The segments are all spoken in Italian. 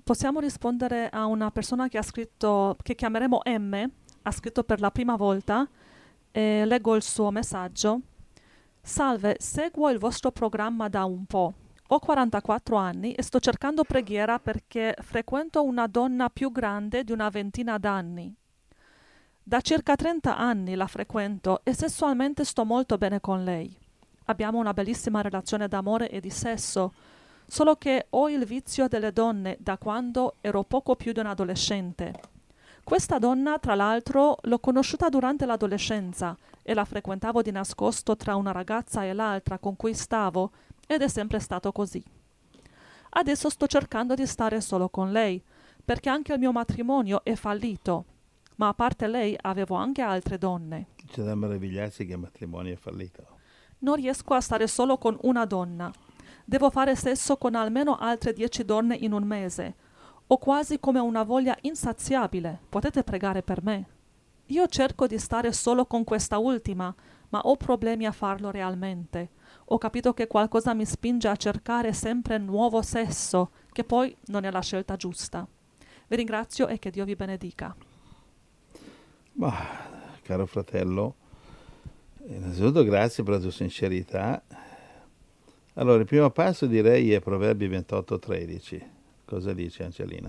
Possiamo rispondere a una persona che ha scritto, che chiameremo M, ha scritto per la prima volta, e leggo il suo messaggio. Salve, seguo il vostro programma da un po'. Ho 44 anni e sto cercando preghiera perché frequento una donna più grande di una ventina d'anni. Da circa 30 anni la frequento e sessualmente sto molto bene con lei. Abbiamo una bellissima relazione d'amore e di sesso, solo che ho il vizio delle donne da quando ero poco più di un adolescente. Questa donna, tra l'altro, l'ho conosciuta durante l'adolescenza e la frequentavo di nascosto tra una ragazza e l'altra con cui stavo ed è sempre stato così. Adesso sto cercando di stare solo con lei, perché anche il mio matrimonio è fallito, ma a parte lei avevo anche altre donne. C'è da meravigliarsi che il matrimonio è fallito. Non riesco a stare solo con una donna. Devo fare sesso con almeno altre 10 donne in un mese. Ho quasi come una voglia insaziabile. Potete pregare per me? Io cerco di stare solo con questa ultima, ma ho problemi a farlo realmente. Ho capito che qualcosa mi spinge a cercare sempre nuovo sesso, che poi non è la scelta giusta. Vi ringrazio e che Dio vi benedica. Ma, caro fratello, innanzitutto grazie per la tua sincerità. Allora, il primo passo direi è Proverbi 28:13. Cosa dice Angelina?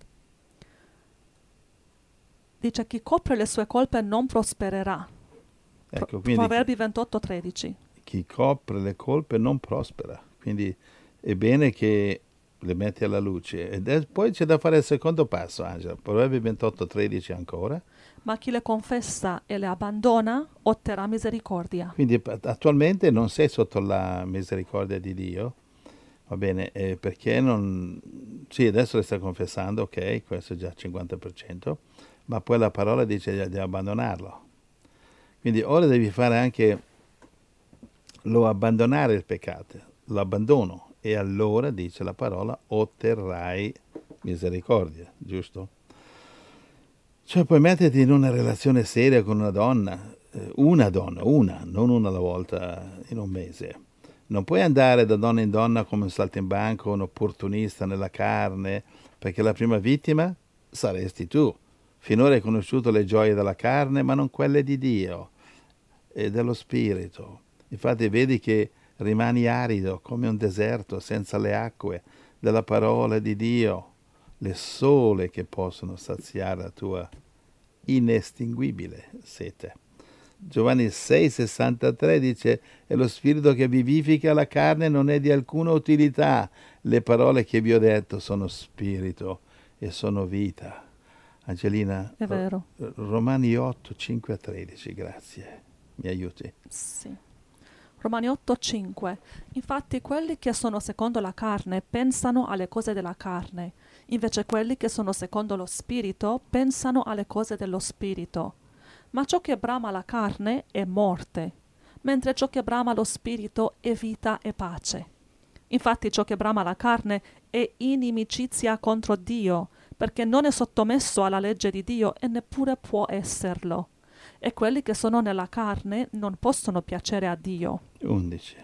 Dice chi copre le sue colpe non prospererà. Ecco, quindi Proverbi 28:13. chi copre le colpe non prospera. Quindi è bene che le metti alla luce. Poi c'è da fare il secondo passo, Angela. Proverbi 28:13 ancora. Ma chi le confessa e le abbandona otterrà misericordia. Quindi attualmente non sei sotto la misericordia di Dio, va bene, perché non... Sì, adesso le stai confessando, ok, questo è già il 50%, ma poi la parola dice di abbandonarlo. Quindi ora devi fare anche lo abbandonare il peccato, l'abbandono, e allora dice la parola otterrai misericordia, giusto? Cioè puoi metterti in una relazione seria con una, non una alla volta in un mese. Non puoi andare da donna in donna come un saltimbanco, un opportunista nella carne, perché la prima vittima saresti tu. Finora hai conosciuto le gioie della carne, ma non quelle di Dio e dello Spirito. Infatti vedi che rimani arido come un deserto senza le acque della parola di Dio, le sole che possono saziare la tua inestinguibile sete. Giovanni 6,63 dice: e lo spirito che vivifica la carne non è di alcuna utilità. Le parole che vi ho detto sono spirito e sono vita. Angelina, È vero. Romani 8, 5 a 13, grazie. Mi aiuti? Sì. Romani 8:5. Infatti quelli che sono secondo la carne pensano alle cose della carne, invece quelli che sono secondo lo spirito pensano alle cose dello spirito. Ma ciò che brama la carne è morte, mentre ciò che brama lo spirito è vita e pace. Infatti ciò che brama la carne è inimicizia contro Dio, perché non è sottomesso alla legge di Dio e neppure può esserlo. E quelli che sono nella carne non possono piacere a Dio. 11.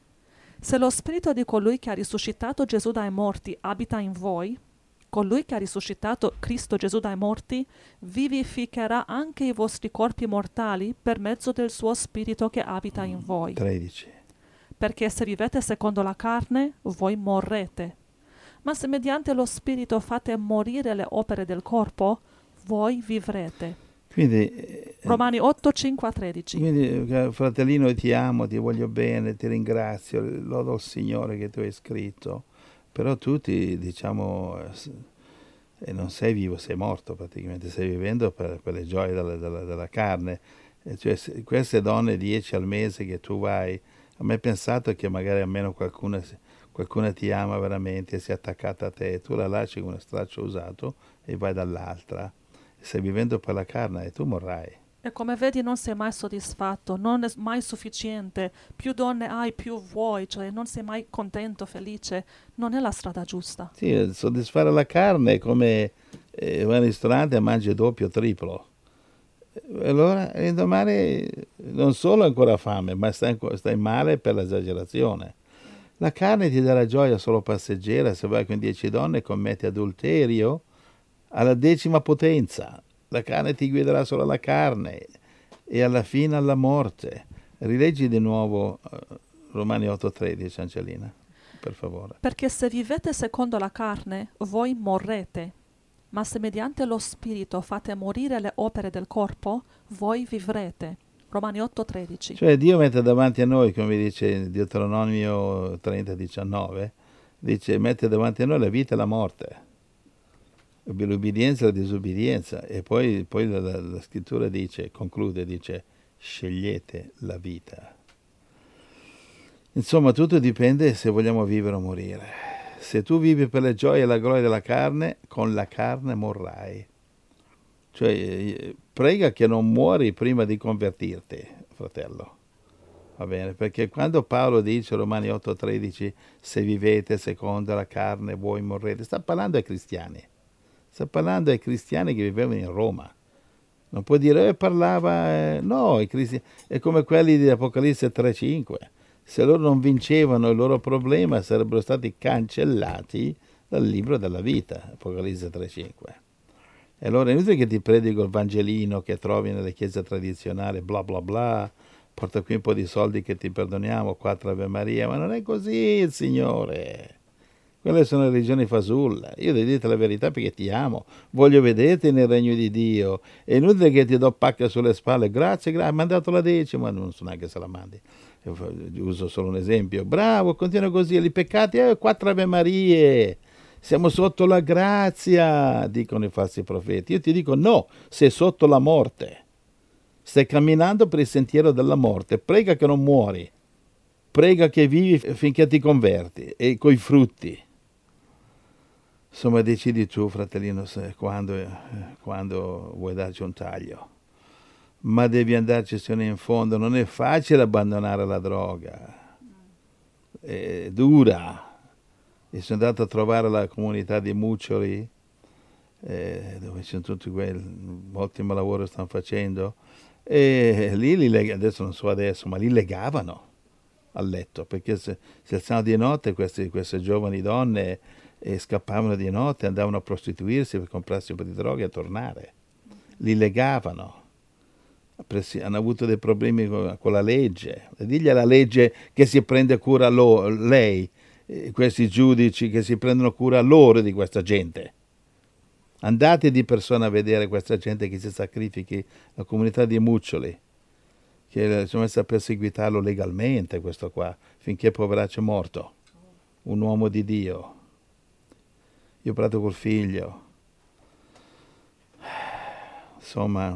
Se lo spirito di colui che ha risuscitato Gesù dai morti abita in voi, colui che ha risuscitato Cristo Gesù dai morti vivificherà anche i vostri corpi mortali per mezzo del suo spirito che abita in voi. 13. Perché se vivete secondo la carne, voi morrete. Ma se mediante lo spirito fate morire le opere del corpo, voi vivrete. Quindi, Romani 8, 5 a 13. quindi, fratellino, ti amo, ti voglio bene, ti ringrazio, lodo il Signore che tu hai scritto, però tu diciamo, non sei vivo, sei morto praticamente, stai vivendo per le gioie della carne. Cioè, queste donne 10 al mese che tu vai, a me è pensato che magari almeno qualcuna ti ama veramente e si è attaccata a te, tu la lasci con uno straccio usato e vai dall'altra. Stai vivendo per la carne e tu morrai. E come vedi non sei mai soddisfatto, non è mai sufficiente. Più donne hai, più vuoi, cioè non sei mai contento, felice. Non è la strada giusta. Sì, soddisfare la carne è come vai al ristorante e mangi doppio o triplo. Allora, domani non solo hai ancora fame, ma stai male per l'esagerazione. La carne ti darà gioia solo passeggera se vai con 10 donne e commetti adulterio alla 10ª potenza. La carne ti guiderà solo alla carne e alla fine alla morte. Rileggi di nuovo Romani 8,13, Angelina, per favore. Perché se vivete secondo la carne, voi morrete. Ma se mediante lo Spirito fate morire le opere del corpo, voi vivrete. Romani 8,13. Cioè Dio mette davanti a noi, come dice Deuteronomio 30,19, dice mette davanti a noi la vita e la morte, l'ubbidienza e la disobbedienza. E poi la scrittura dice, conclude, dice scegliete la vita. Insomma, tutto dipende se vogliamo vivere o morire. Se tu vivi per le gioie e la gloria della carne, con la carne morrai. Cioè, prega che non muori prima di convertirti, fratello. Va bene? Perché quando Paolo dice, Romani 8,13, se vivete secondo la carne, voi morrete, sta parlando ai cristiani. Sta parlando ai cristiani che vivevano in Roma. Non può dire, no, i cristiani, è come quelli di Apocalisse 3,5. Se loro non vincevano il loro problema, sarebbero stati cancellati dal libro della vita, Apocalisse 3,5. E allora è inutile che ti predico il Vangelino che trovi nelle chiese tradizionali, bla bla bla, porta qui un po' di soldi che ti perdoniamo, 4 Ave Maria, ma non è così il Signore. Quelle sono religioni fasulla. Io devo dirti la verità perché ti amo, voglio vederti nel regno di Dio. È inutile che ti do pacca sulle spalle, grazie, hai mandato la 10ª, non so neanche se la mandi. Io uso solo un esempio. Bravo, continua così, i peccati, 4 Ave Marie. Siamo sotto la grazia, dicono i falsi profeti. Io ti dico no, sei sotto la morte. Stai camminando per il sentiero della morte. Prega che non muori. Prega che vivi finché ti converti e coi frutti. Insomma, decidi tu, fratellino, quando vuoi darci un taglio. Ma devi andarci fino in fondo. Non è facile abbandonare la droga. È dura. E sono andato a trovare la comunità di Muccioli, dove c'è tutti un ottimo lavoro stanno facendo, e lì adesso non so adesso, ma li legavano al letto, perché se alzavano di notte queste giovani donne scappavano di notte, andavano a prostituirsi per comprarsi un po' di droga e tornare. Li legavano. Hanno avuto dei problemi con la legge. Digli alla legge che si prende cura lei, questi giudici che si prendono cura loro di questa gente. Andate di persona a vedere questa gente che si sacrifichi, la comunità di Muccioli, che sono messi a perseguitarlo legalmente, questo qua, finché poveraccio è morto. Un uomo di Dio. Io ho parlato col figlio. Insomma,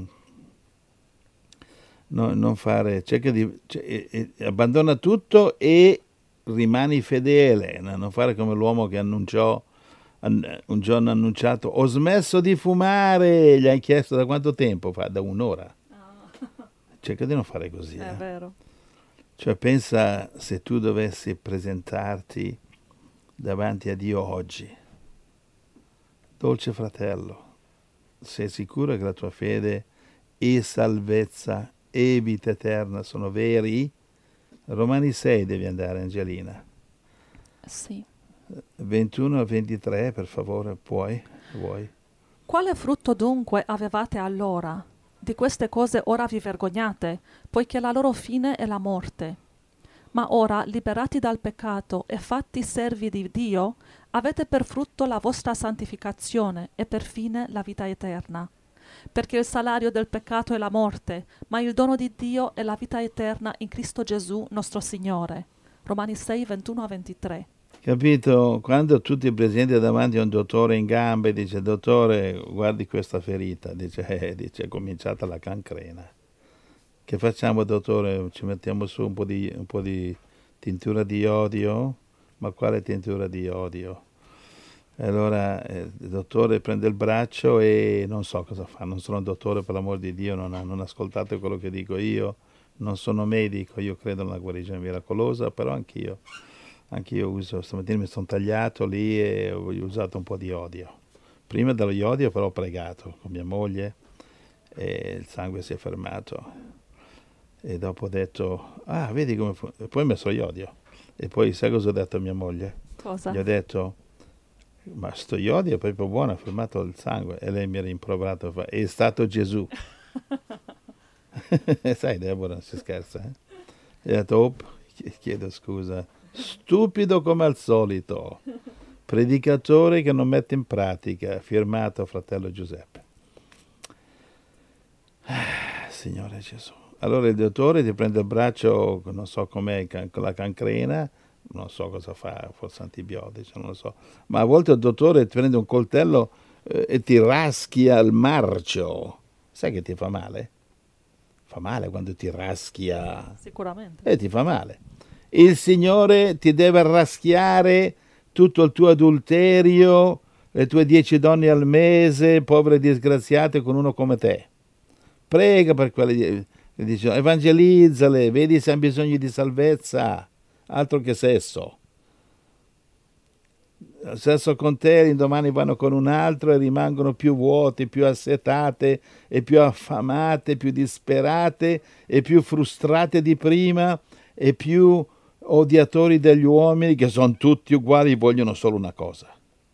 non fare, cerca abbandona tutto e rimani fedele, non fare come l'uomo che annunciò, un giorno annunciato, ho smesso di fumare, gli hai chiesto da quanto tempo fa? Da 1 ora. Cerca di non fare così. È vero. Cioè pensa se tu dovessi presentarti davanti a Dio oggi, dolce fratello, sei sicuro che la tua fede e salvezza e vita eterna sono veri? Romani 6 devi andare, Angelina. Sì. 21 a 23, per favore, vuoi? Quale frutto dunque avevate allora? Di queste cose ora vi vergognate, poiché la loro fine è la morte. Ma ora, liberati dal peccato e fatti servi di Dio, avete per frutto la vostra santificazione e per fine la vita eterna. Perché il salario del peccato è la morte, ma il dono di Dio è la vita eterna in Cristo Gesù nostro Signore. Romani 6, 21 a 23. Capito? Quando tu ti presenti davanti a un dottore in gambe, dice, dottore, guardi questa ferita, dice, è cominciata la cancrena. Che facciamo, dottore? Ci mettiamo su un po' di tintura di iodio? Ma quale tintura di iodio? E allora il dottore prende il braccio e non so cosa fa, non sono un dottore, per l'amor di Dio, non ascoltate quello che dico io, non sono medico, io credo nella guarigione miracolosa, però anch'io uso, stamattina mi sono tagliato lì e ho usato un po' di iodio. Prima dello iodio però ho pregato con mia moglie e il sangue si è fermato. E dopo ho detto, vedi come poi ho messo iodio. E poi sai cosa ho detto a mia moglie? Cosa? Gli ho detto, ma sto iodio è proprio buono, ha fermato il sangue. E lei mi ha rimproverato, fa, è stato Gesù. Sai, Deborah, non si scherza, eh? E ho detto, chiedo scusa. Stupido come al solito. Predicatore che non mette in pratica. Firmato fratello Giuseppe. Signore Gesù. Allora il dottore ti prende il braccio, non so com'è, con la cancrena, non so cosa fa, forse antibiotici, non lo so. Ma a volte il dottore ti prende un coltello e ti raschia il marcio. Sai che ti fa male? Fa male quando ti raschia Sicuramente. e ti fa male. Il Signore ti deve raschiare tutto il tuo adulterio, le tue 10 donne al mese, povere disgraziate, con uno come te. Prega per quelle, dice, evangelizzale, vedi se hanno bisogno di salvezza, altro che sesso. Sesso con te, l'indomani vanno con un altro e rimangono più vuoti, più assetate e più affamate, più disperate e più frustrate di prima e più odiatori degli uomini che sono tutti uguali, vogliono solo una cosa.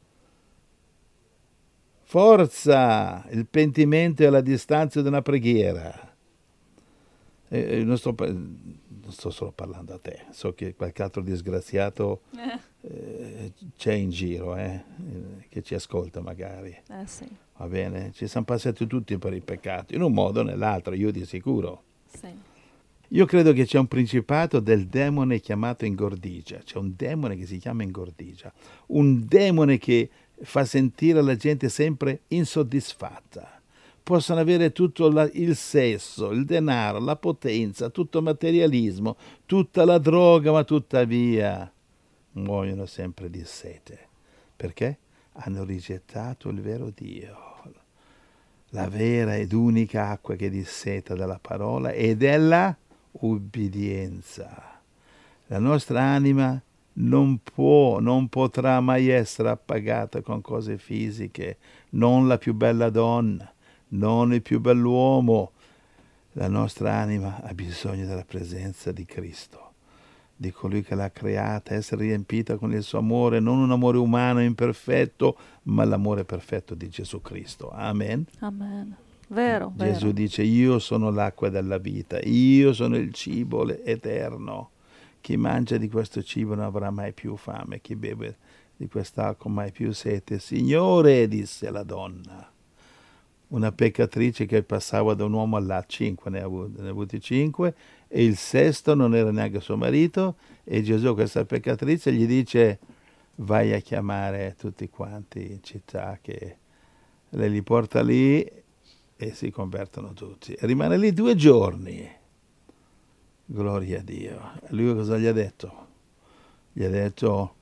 Forza, il pentimento è alla distanza di una preghiera. Non sto solo parlando a te, so che qualche altro disgraziato c'è in giro, che ci ascolta magari. Sì. Va bene? Ci siamo passati tutti per i peccati, in un modo o nell'altro, io di sicuro. Sì. Io credo che c'è un principato del demone chiamato ingordigia, c'è un demone che si chiama ingordigia, un demone che fa sentire la gente sempre insoddisfatta. Possono avere tutto il sesso, il denaro, la potenza, tutto il materialismo, tutta la droga, ma tuttavia muoiono sempre di sete. Perché? Hanno rigettato il vero Dio, la vera ed unica acqua che disseta dalla parola e della ubbidienza. La nostra anima non potrà mai essere appagata con cose fisiche, non la più bella donna, non il più bell'uomo. La nostra anima ha bisogno della presenza di Cristo, di colui che l'ha creata, essere riempita con il suo amore, non un amore umano imperfetto, ma l'amore perfetto di Gesù Cristo. Amen. Amen. Vero, Gesù vero. dice, io sono l'acqua della vita, io sono il cibo eterno. Chi mangia di questo cibo non avrà mai più fame, chi beve di quest'acqua mai più sete. Signore, disse la donna, una peccatrice che passava da un uomo all'altro, 5 ne ha avuti 5, e il sesto non era neanche suo marito, e Gesù, questa peccatrice, gli dice, vai a chiamare tutti quanti in città, che lei li porta lì e si convertono tutti. E rimane lì 2 giorni. Gloria a Dio. E lui cosa gli ha detto? Gli ha detto,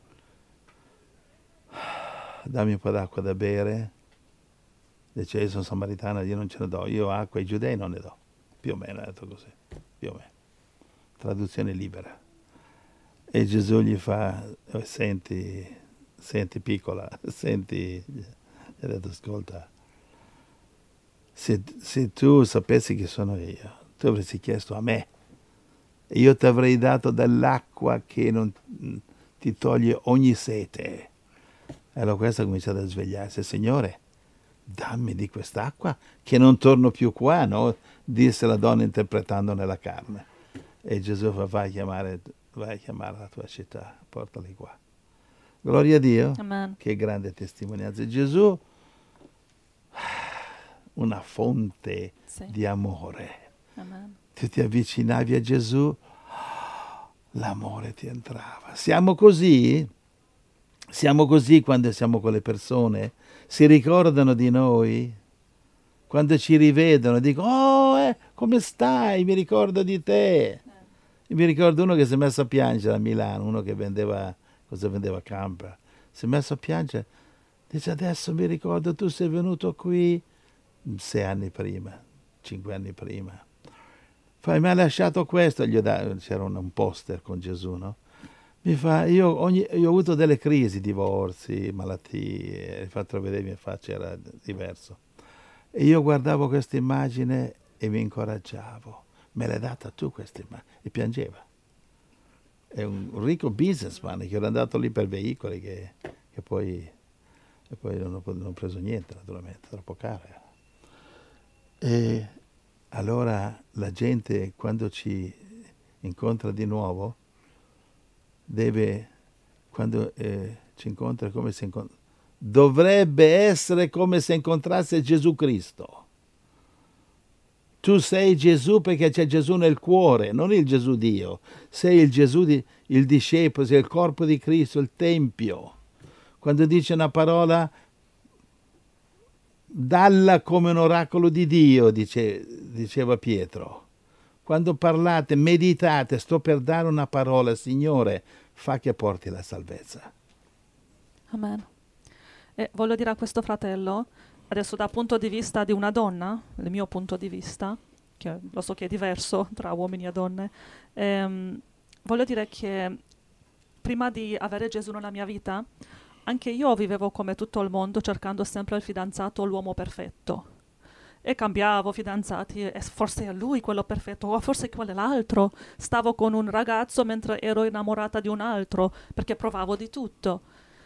dammi un po' d'acqua da bere. Dice, io sono samaritana, io non ce ne do, io acqua ai giudei non ne do. Più o meno ha detto così, più o meno. Traduzione libera. E Gesù gli fa, senti piccola, senti, gli ha detto, ascolta, se tu sapessi chi sono io, tu avresti chiesto a me, e io ti avrei dato dell'acqua che non ti toglie ogni sete. E allora questa ha cominciato a svegliarsi, Signore, dammi di quest'acqua che non torno più qua, no? Disse la donna interpretando nella carne. E Gesù fa, vai a chiamare la tua città, portali qua. Gloria a Dio, Amen. che grande testimonianza. Gesù, una fonte Sì. di amore. Amen. Tu ti avvicinavi a Gesù, l'amore ti entrava. Siamo così quando siamo con le persone, si ricordano di noi, quando ci rivedono dicono, oh, come stai? Mi ricordo di te. Io mi ricordo uno che si è messo a piangere a Milano, uno che vendeva camper, si è messo a piangere, dice, adesso mi ricordo, tu sei venuto qui 6 anni prima, 5 anni prima. Fai, mi ha lasciato questo, c'era un poster con Gesù, no? Mi fa, io ho avuto delle crisi, divorzi, malattie, il fatto vedere mia faccia era diverso. E io guardavo questa immagine e mi incoraggiavo. Me l'hai data tu questa immagine? E piangeva. è un ricco businessman che era andato lì per veicoli che poi non ho preso niente, naturalmente, troppo caro era. E allora la gente, quando ci incontra di nuovo, quando ci incontra come se dovrebbe essere come se incontrasse Gesù Cristo. Tu sei Gesù perché c'è Gesù nel cuore, non il Gesù Dio. Sei il Gesù, il discepolo, sei il corpo di Cristo, il Tempio. Quando dice una parola, dalla come un oracolo di Dio, diceva Pietro. Quando parlate, meditate, sto per dare una parola, Signore, fa che porti la salvezza. Amen. E voglio dire a questo fratello, adesso dal punto di vista di una donna, il mio punto di vista, che lo so che è diverso tra uomini e donne, voglio dire che prima di avere Gesù nella mia vita, anche io vivevo come tutto il mondo cercando sempre il fidanzato, l'uomo perfetto. E cambiavo fidanzati, e forse è lui quello perfetto, o forse quell'altro. Stavo con un ragazzo mentre ero innamorata di un altro, perché provavo di tutto.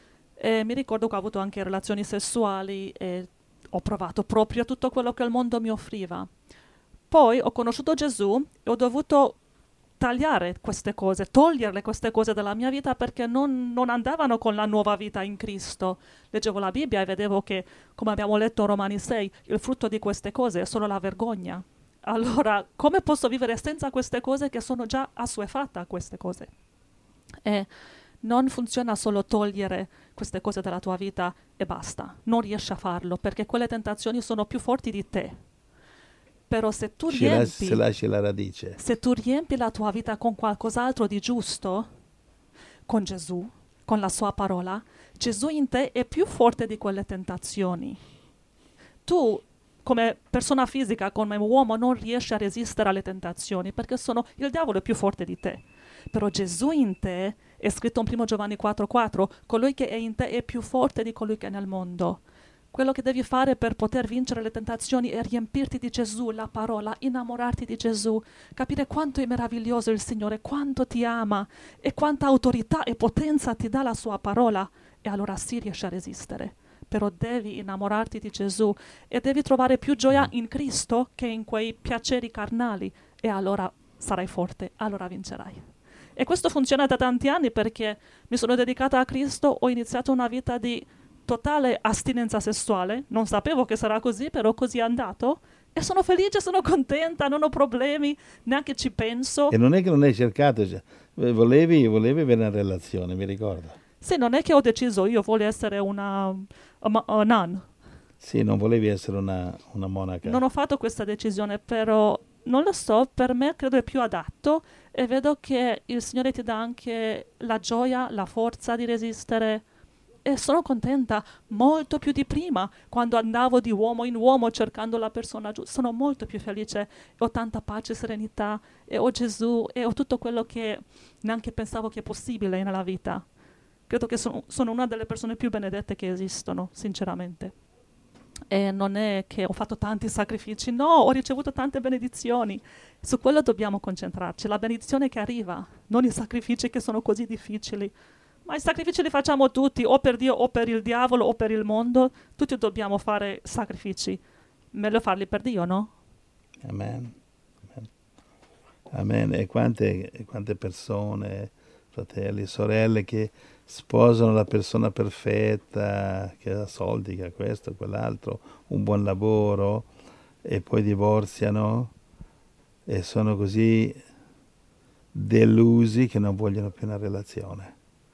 E mi ricordo che ho avuto anche relazioni sessuali e ho provato proprio tutto quello che il mondo mi offriva. Poi ho conosciuto Gesù e ho dovuto tagliare queste cose, toglierle queste cose dalla mia vita perché non andavano con la nuova vita in Cristo. Leggevo la Bibbia e vedevo che, come abbiamo letto in Romani 6, il frutto di queste cose è solo la vergogna. Allora, come posso vivere senza queste cose che sono già assuefatta a queste cose? E non funziona solo togliere queste cose dalla tua vita e basta. Non riesci a farlo perché quelle tentazioni sono più forti di te. Però se tu Se lasci la radice. se tu riempi la tua vita con qualcos'altro di giusto, con Gesù, con la sua parola, Gesù in te è più forte di quelle tentazioni. Tu, come persona fisica, come uomo, non riesci a resistere alle tentazioni perché il diavolo è più forte di te. Però Gesù in te, è scritto in 1 Giovanni 4,4, colui che è in te è più forte di colui che è nel mondo. Quello che devi fare per poter vincere le tentazioni è riempirti di Gesù, la parola, innamorarti di Gesù, capire quanto è meraviglioso il Signore, quanto ti ama e quanta autorità e potenza ti dà la sua parola, e allora sì riesci a resistere. Però devi innamorarti di Gesù e devi trovare più gioia in Cristo che in quei piaceri carnali, e allora sarai forte, allora vincerai. E questo funziona da tanti anni perché mi sono dedicata a Cristo, ho iniziato una vita di totale astinenza sessuale, non sapevo che sarà così, però così è andato e sono felice, sono contenta, non ho problemi, neanche ci penso. E non è che non hai cercato, volevi avere una relazione, mi ricordo. Sì, non è che ho deciso io voglio essere una nun. Sì, non volevi essere una monaca. Non ho fatto questa decisione, però non lo so, per me credo è più adatto e vedo che il Signore ti dà anche la gioia, la forza di resistere. E sono contenta molto più di prima, quando andavo di uomo in uomo cercando la persona giusta. Sono molto più felice, ho tanta pace e serenità, e ho Gesù, e ho tutto quello che neanche pensavo che è possibile nella vita. Credo che sono una delle persone più benedette che esistono, sinceramente. E non è che ho fatto tanti sacrifici, no, ho ricevuto tante benedizioni. Su quello dobbiamo concentrarci, la benedizione che arriva, non i sacrifici che sono così difficili. Ma i sacrifici li facciamo tutti, o per Dio o per il diavolo o per il mondo. Tutti dobbiamo fare sacrifici. Meglio farli per Dio, no? Amen. Amen. Amen. E quante persone, fratelli, sorelle che sposano la persona perfetta, che ha soldi, che ha questo, quell'altro, un buon lavoro, e poi divorziano e sono così delusi che non vogliono più una relazione.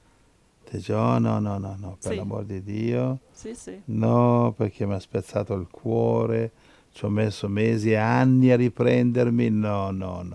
Dice, oh no, per Sì. l'amor di Dio, Sì, sì. no, perché mi ha spezzato il cuore, ci ho messo mesi e anni a riprendermi, no,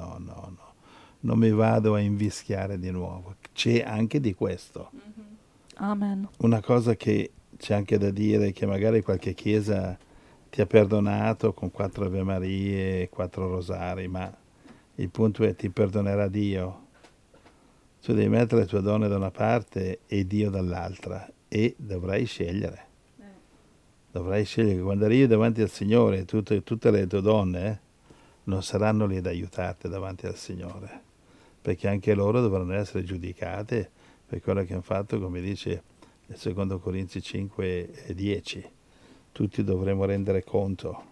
non mi vado a invischiare di nuovo. C'è anche di questo. Mm-hmm. Amen. Una cosa che c'è anche da dire è che magari qualche chiesa ti ha perdonato con 4 Ave Marie e 4 Rosari, ma il punto è ti perdonerà Dio. Tu devi mettere le tue donne da una parte e Dio dall'altra e dovrai scegliere. Dovrai scegliere. Quando arrivi davanti al Signore, tutte le tue donne non saranno lì ad aiutarti davanti al Signore. perché anche loro dovranno essere giudicate per quello che hanno fatto, come dice il secondo Corinzi 5 e 10. Tutti dovremo rendere conto.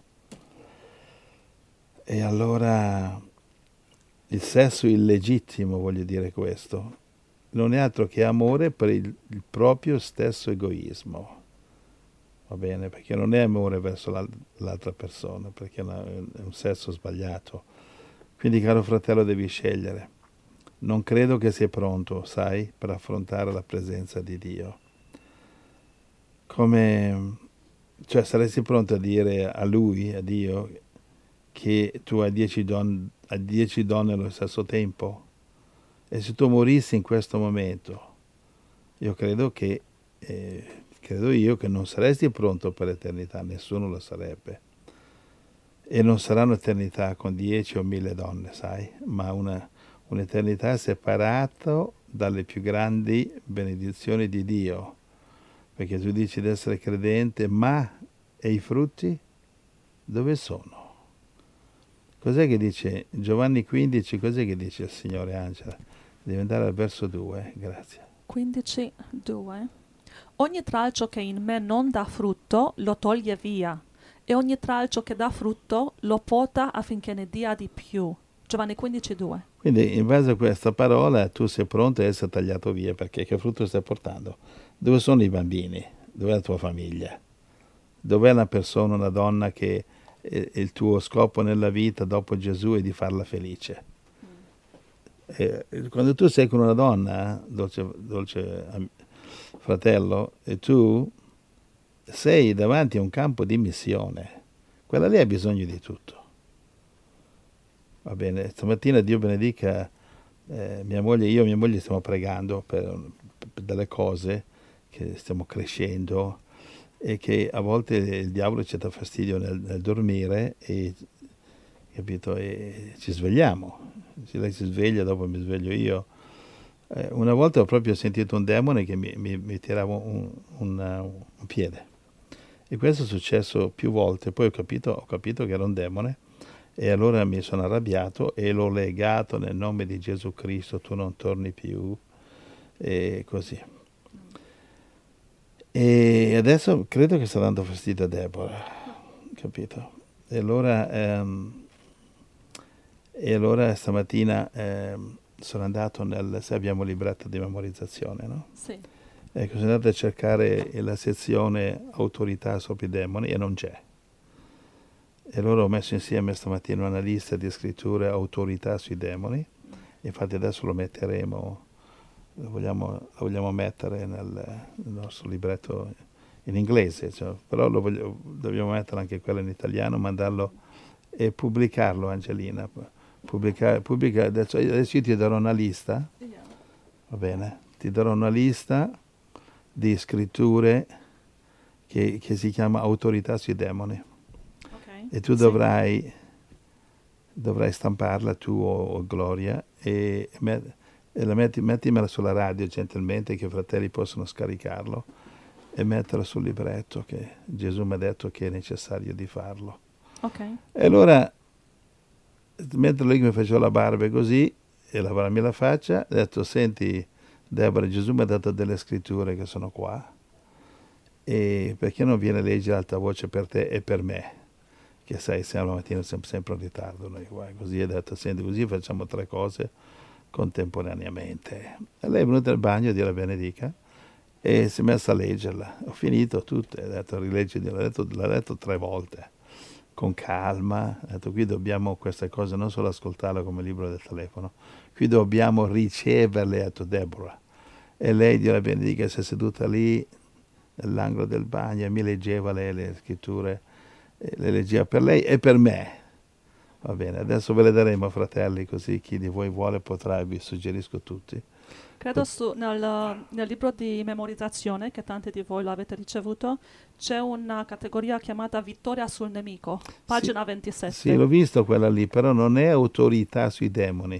E allora il sesso illegittimo, voglio dire questo, non è altro che amore per il proprio stesso egoismo. Va bene? Perché non è amore verso l'altra persona, perché è un sesso sbagliato. Quindi, caro fratello, devi scegliere. Non credo che sia pronto, sai, per affrontare la presenza di Dio. Cioè, saresti pronto a dire a Lui, a Dio, che tu hai 10 donne allo stesso tempo? E se tu morissi in questo momento, io credo io che non saresti pronto per l'eternità, nessuno lo sarebbe. E non sarà un'eternità con 10 o 1000 donne, sai, ma un'eternità separata dalle più grandi benedizioni di Dio. Perché tu dici di essere credente, ma e i frutti? Dove sono? Cos'è che dice Giovanni 15? Cos'è che dice il Signore, Angela? Devi andare al verso 2, grazie. 15:2. Ogni tralcio che in me non dà frutto lo toglie via, e ogni tralcio che dà frutto lo pota affinché ne dia di più. Giovanni 15:2. Quindi in base a questa parola tu sei pronto a essere tagliato via, perché che frutto stai portando? Dove sono i bambini? Dov'è la tua famiglia? Dov'è una persona, una donna che il tuo scopo nella vita dopo Gesù è di farla felice? Quando tu sei con una donna, dolce fratello, e tu sei davanti a un campo di missione, quella lì ha bisogno di tutto. Va bene, stamattina Dio benedica mia moglie e io, mia moglie stiamo pregando per delle cose che stiamo crescendo e che a volte il diavolo ci dà fastidio nel dormire e, capito, e ci svegliamo. Lei si sveglia, dopo mi sveglio io. Una volta ho proprio sentito un demone che mi tirava un piede. E questo è successo più volte. Poi ho capito che era un demone e allora mi sono arrabbiato e l'ho legato nel nome di Gesù Cristo, tu non torni più, e così. E adesso credo che sta dando fastidio a Deborah, capito? E allora stamattina sono andato se abbiamo il libretto di memorizzazione, no? Sì. Ecco, sono andato a cercare la sezione autorità sopra i demoni e non c'è. E allora ho messo insieme stamattina una lista di scritture autorità sui demoni. Infatti adesso lo metteremo, lo vogliamo mettere nel nostro libretto in inglese, cioè, però dobbiamo mettere anche quello in italiano, mandarlo e pubblicarlo, Angelina. Adesso io ti darò una lista, va bene? Ti darò una lista di scritture che si chiama autorità sui demoni. Okay. E tu Sì. dovrai stamparla tu o Gloria e mettimela sulla radio gentilmente, che i fratelli possono scaricarlo e metterla sul libretto, che Gesù mi ha detto che è necessario di farlo. Ok. E allora, mentre lui mi faceva la barba così e lavarmi la faccia, ha detto: senti Deborah, Gesù mi ha dato delle scritture che sono qua, e perché non viene a leggere alta voce per te e per me, che sai, siamo la mattina sempre in ritardo noi qua. Così ha detto: senti, così facciamo 3 cose contemporaneamente. E lei è venuta al bagno, Dio la benedica, e si è messa a leggerla. Ho finito tutte, ha detto: rileggiti, l'ha detto 3 volte, con calma. Ha detto: qui dobbiamo queste cose non solo ascoltarle come libro del telefono, qui dobbiamo riceverle. Ha detto Deborah. E lei, Dio la benedica, si è seduta lì nell'angolo del bagno e mi leggeva le scritture, le leggeva per lei e per me. Va bene, adesso ve le daremo, fratelli, così chi di voi vuole potrà, vi suggerisco tutti. Credo nel libro di memorizzazione, che tanti di voi lo avete ricevuto, c'è una categoria chiamata Vittoria sul nemico, pagina 27. Sì, l'ho visto quella lì, però non è autorità sui demoni.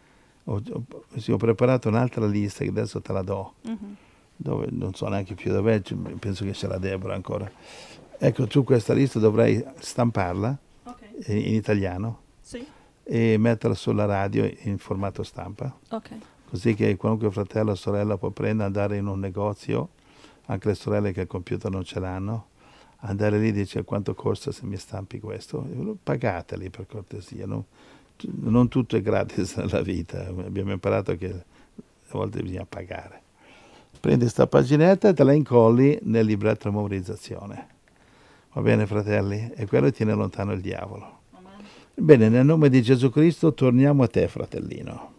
Ho preparato un'altra lista che adesso te la do, dove non so neanche più dov'è, penso che c'è la Deborah ancora. Ecco, tu questa lista dovrai stamparla Ok. in italiano, Sì. e metterla sulla radio in formato stampa, Ok. così che qualunque fratello o sorella può prendere, andare in un negozio, anche le sorelle che il computer non ce l'hanno, andare lì e dice quanto costa se mi stampi questo, pagateli per cortesia, non tutto è gratis nella vita, abbiamo imparato che a volte bisogna pagare. Prendi sta paginetta e te la incolli nel libretto di memorizzazione. Va bene, fratelli? E quello tiene lontano il diavolo. Amen. Bene, nel nome di Gesù Cristo torniamo a te, fratellino.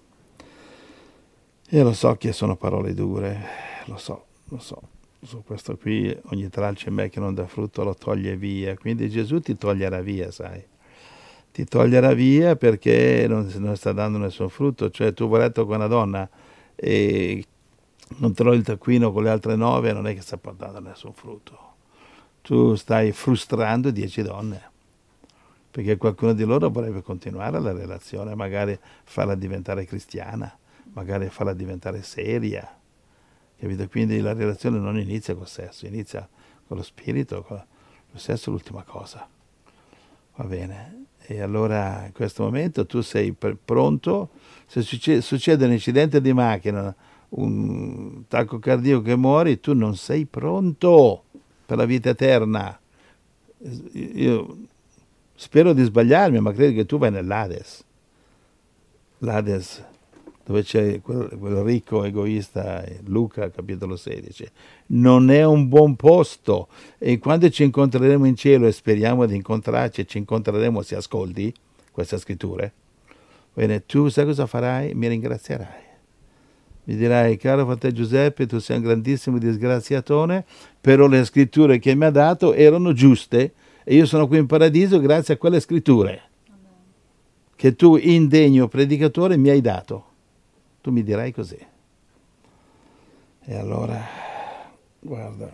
E lo so che sono parole dure, lo so. Su questo qui ogni tralcio in me che non dà frutto lo toglie via. Quindi Gesù ti toglierà via, sai. Ti toglierà via perché non sta dando nessun frutto. Cioè tu vai a letto con una donna e non trovi il taccuino con le altre 9, non è che sta portando nessun frutto. Tu stai frustrando 10 donne, perché qualcuno di loro vorrebbe continuare la relazione, magari farla diventare cristiana, magari farla diventare seria, capito? Quindi la relazione non inizia col sesso, inizia con lo spirito, lo sesso è l'ultima cosa, va bene? E allora in questo momento tu sei pronto, se succede un incidente di macchina, un attacco cardiaco che muori, tu non sei pronto per la vita eterna. Io spero di sbagliarmi, ma credo che tu vai nell'Hades. L'Hades, dove c'è quel ricco egoista, Luca, capitolo 16. Non è un buon posto. E quando ci incontreremo in cielo, e speriamo di incontrarci, ci incontreremo se ascolti queste scritture, bene, tu sai cosa farai? Mi ringrazierai. Mi dirai, caro fratello Giuseppe, tu sei un grandissimo disgraziatone, però le scritture che mi ha dato erano giuste e io sono qui in paradiso grazie a quelle scritture che tu, indegno predicatore, mi hai dato. Tu mi dirai così. E allora, guarda,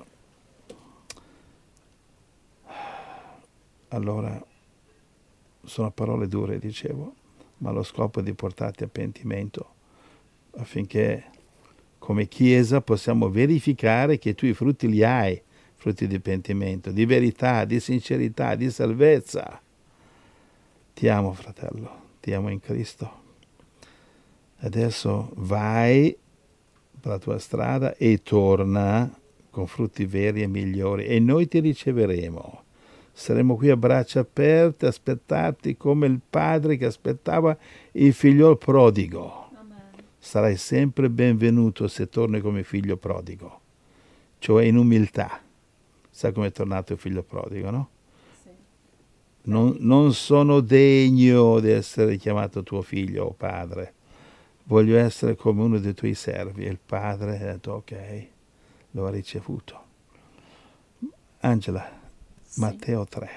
allora sono parole dure, dicevo, ma lo scopo è di portarti a pentimento, affinché come Chiesa possiamo verificare che tu i frutti li hai, frutti di pentimento, di verità, di sincerità, di salvezza. Ti amo, fratello, ti amo in Cristo. Adesso vai per la tua strada e torna con frutti veri e migliori e noi ti riceveremo. Saremo qui a braccia aperte, aspettarti come il padre che aspettava il figliol prodigo. Amen. Sarai sempre benvenuto se torni come figlio prodigo, cioè in umiltà. Sai come è tornato il figlio prodigo, no? Sì. Non sono degno di essere chiamato tuo figlio o padre. Voglio essere come uno dei tuoi servi. E il padre ha detto ok, lo ha ricevuto. Angela, Sì. Matteo 3,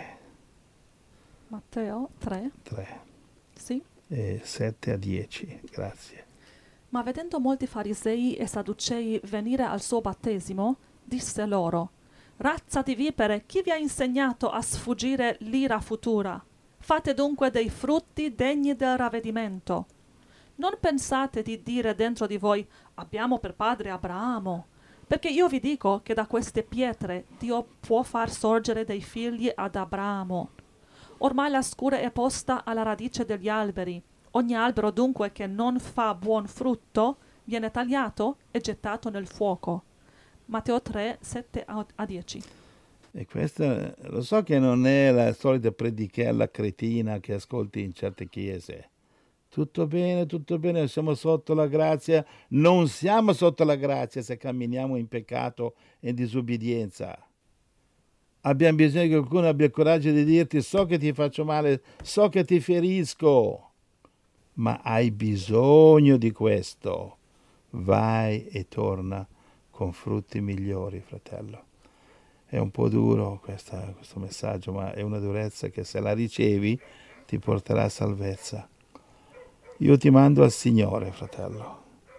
Matteo 3. 3 Sì. e 7 a 10, grazie. Ma vedendo molti farisei e sadducei venire al suo battesimo, disse loro: Razza di vipere, chi vi ha insegnato a sfuggire l'ira futura? Fate dunque dei frutti degni del ravvedimento. Non pensate di dire dentro di voi: abbiamo per padre Abramo, perché io vi dico che da queste pietre Dio può far sorgere dei figli ad Abramo. Ormai la scura è posta alla radice degli alberi. Ogni albero dunque che non fa buon frutto viene tagliato e gettato nel fuoco. Matteo 3, 7 a 10. E questa, lo so che non è la solita predichella cretina che ascolti in certe chiese. Tutto bene, siamo sotto la grazia. Non siamo sotto la grazia se camminiamo in peccato e in disubbidienza. Abbiamo bisogno che qualcuno abbia il coraggio di dirti so che ti faccio male, so che ti ferisco, ma hai bisogno di questo. Vai e torna con frutti migliori, fratello. È un po' duro questo messaggio, ma è una durezza che se la ricevi ti porterà a salvezza. Io ti mando al Signore, fratello.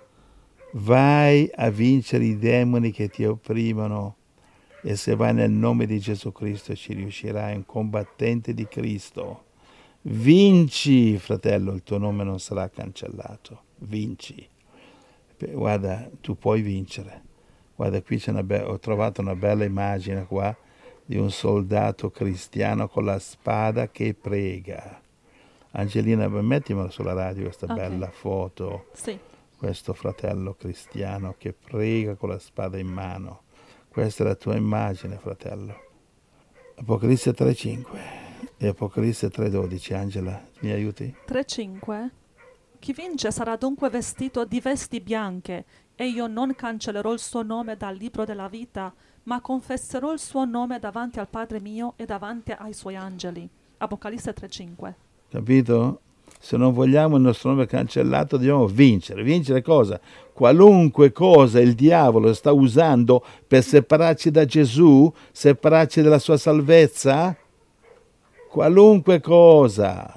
Vai a vincere i demoni che ti opprimono e se vai nel nome di Gesù Cristo ci riuscirai, un combattente di Cristo. Vinci, fratello, il tuo nome non sarà cancellato. Vinci. Guarda, tu puoi vincere. Guarda, qui ho trovato una bella immagine qua di un soldato cristiano con la spada che prega. Angelina, mettimela sulla radio questa Ok. bella foto, Sì. questo fratello cristiano che prega con la spada in mano. Questa è la tua immagine, fratello. Apocalisse 3:5 e Apocalisse 3:12. Angela, mi aiuti? 3:5. Chi vince sarà dunque vestito di vesti bianche, e io non cancellerò il suo nome dal libro della vita, ma confesserò il suo nome davanti al Padre mio e davanti ai suoi angeli. Apocalisse 3:5. Capito? Se non vogliamo il nostro nome cancellato, dobbiamo vincere. Vincere cosa? Qualunque cosa il diavolo sta usando per separarci da Gesù, separarci dalla sua salvezza, qualunque cosa.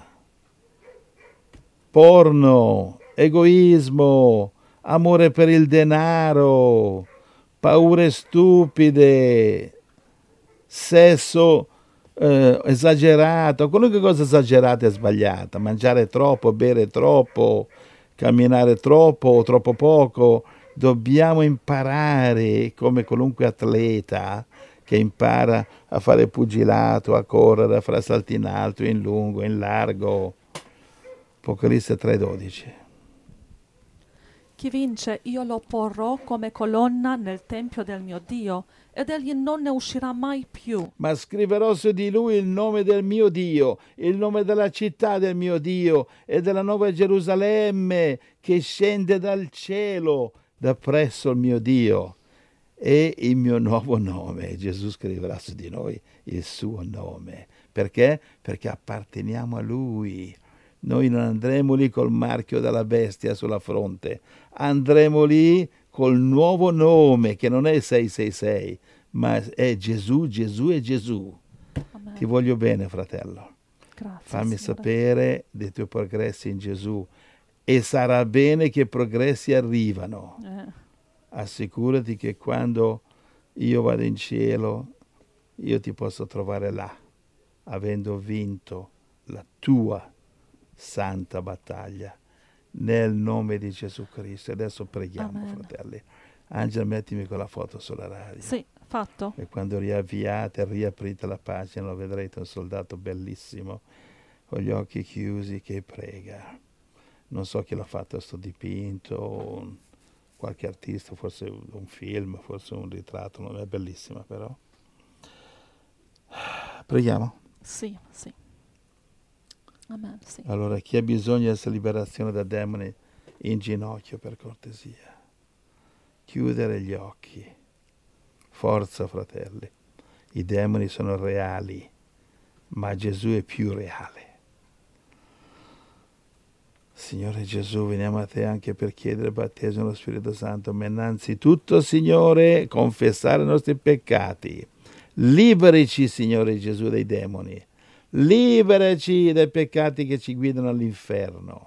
Porno, egoismo, amore per il denaro, paure stupide, sesso esagerato, qualunque cosa esagerata è sbagliata, mangiare troppo, bere troppo, camminare troppo o troppo poco. Dobbiamo imparare, come qualunque atleta che impara a fare pugilato, a correre, a fare salti in alto, in lungo, in largo. Apocalisse 3:12. Chi vince io lo porrò come colonna nel tempio del mio Dio, ed egli non ne uscirà mai più. Ma scriverò su di lui il nome del mio Dio, il nome della città del mio Dio e della nuova Gerusalemme che scende dal cielo da presso il mio Dio, e il mio nuovo nome. Gesù scriverà su di noi il suo nome. Perché? Perché apparteniamo a lui. Noi non andremo lì col marchio della bestia sulla fronte, andremo lì col nuovo nome che non è 666, ma è Gesù, Gesù e Gesù. Amen. Ti voglio bene, fratello. Grazie, Fammi Signore. sapere dei tuoi progressi in Gesù, e sarà bene che i progressi arrivano. Assicurati che quando io vado in cielo, io ti posso trovare là, avendo vinto la tua santa battaglia, nel nome di Gesù Cristo. Adesso preghiamo, Amen. fratelli. Angela, mettimi quella foto sulla radio. Sì, fatto. E quando riavviate, riaprite la pagina, lo vedrete un soldato bellissimo, con gli occhi chiusi, che prega. Non so chi l'ha fatto sto dipinto, qualche artista, forse un film, forse un ritratto, non è bellissima però. Preghiamo. Sì, sì. Amen, sì. Allora, chi ha bisogno di questa liberazione da demoni, in ginocchio per cortesia. Chiudere gli occhi. Forza, fratelli. I demoni sono reali, ma Gesù è più reale. Signore Gesù, veniamo a te anche per chiedere il battesimo dello Spirito Santo, ma innanzitutto, Signore, confessare i nostri peccati. Liberici, Signore Gesù, dai demoni. Liberaci dai peccati che ci guidano all'inferno.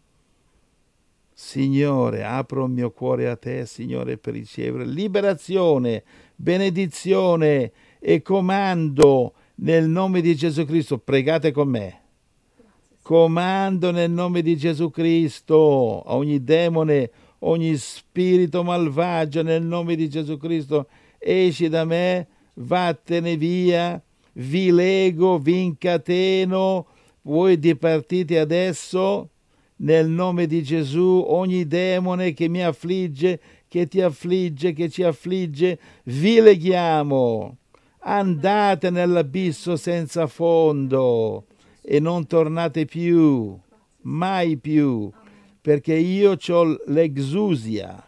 Signore, apro il mio cuore a te, Signore, per ricevere liberazione, benedizione e comando nel nome di Gesù Cristo. Pregate con me. Comando nel nome di Gesù Cristo a ogni demone, ogni spirito malvagio nel nome di Gesù Cristo. Esci da me, vattene via, vi lego, vi incateno, voi dipartite adesso nel nome di Gesù. Ogni demone che mi affligge, che ti affligge, che ci affligge, vi leghiamo. Andate nell'abisso senza fondo e non tornate più, mai più, perché io ho l'exousia.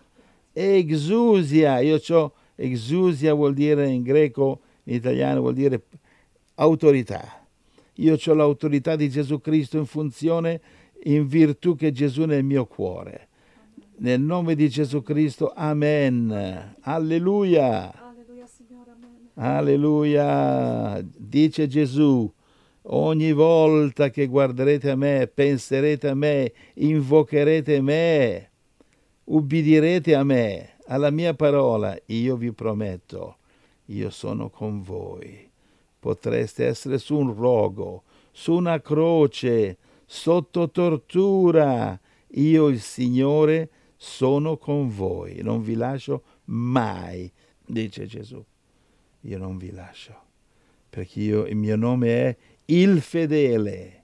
Exousia vuol dire in greco, in italiano vuol dire autorità. Io ho l'autorità di Gesù Cristo in funzione, in virtù che Gesù è nel mio cuore. Nel nome di Gesù Cristo, amen. Alleluia. Alleluia, Signore, amen. Alleluia. Dice Gesù, ogni volta che guarderete a me, penserete a me, invocherete me, ubbidirete a me, alla mia parola, io vi prometto, io sono con voi. Potreste essere su un rogo, su una croce, sotto tortura. Io, il Signore, sono con voi. Non vi lascio mai, dice Gesù. Io non vi lascio, perché il mio nome è il fedele,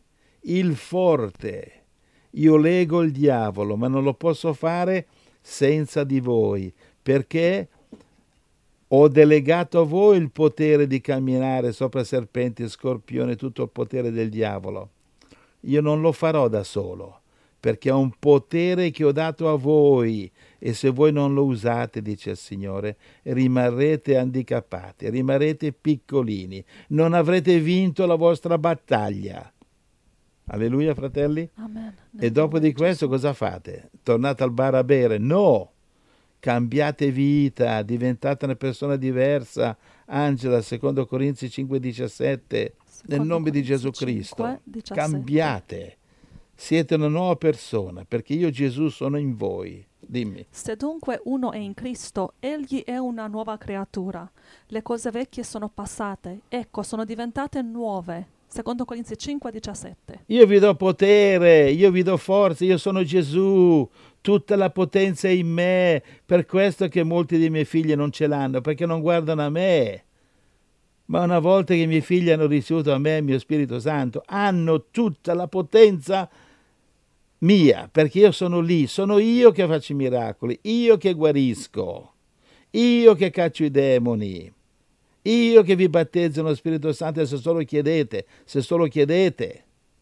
il forte. Io lego il diavolo, ma non lo posso fare senza di voi, perché ho delegato a voi il potere di camminare sopra serpenti e scorpioni, tutto il potere del diavolo. Io non lo farò da solo, perché è un potere che ho dato a voi, e se voi non lo usate, dice il Signore, rimarrete handicappati, rimarrete piccolini, non avrete vinto la vostra battaglia. Alleluia, fratelli. Amen. E dopo di questo cosa fate? Tornate al bar a bere? No! Cambiate vita, diventate una persona diversa. Angela, secondo Corinzi 5,17, nel nome di Gesù Cristo, 5:17. cambiate. Siete una nuova persona, perché io Gesù sono in voi. Dimmi. Se dunque uno è in Cristo, egli è una nuova creatura. Le cose vecchie sono passate, ecco, sono diventate nuove. Secondo Corinzi 5:17. Io vi do potere, io vi do forza, io sono Gesù, tutta la potenza è in me. Per questo che molti dei miei figli non ce l'hanno, perché non guardano a me. Ma una volta che i miei figli hanno ricevuto a me il mio Spirito Santo, hanno tutta la potenza mia, perché io sono lì, sono io che faccio i miracoli, io che guarisco, io che caccio i demoni, io che vi battezzo nello Spirito Santo, se solo chiedete.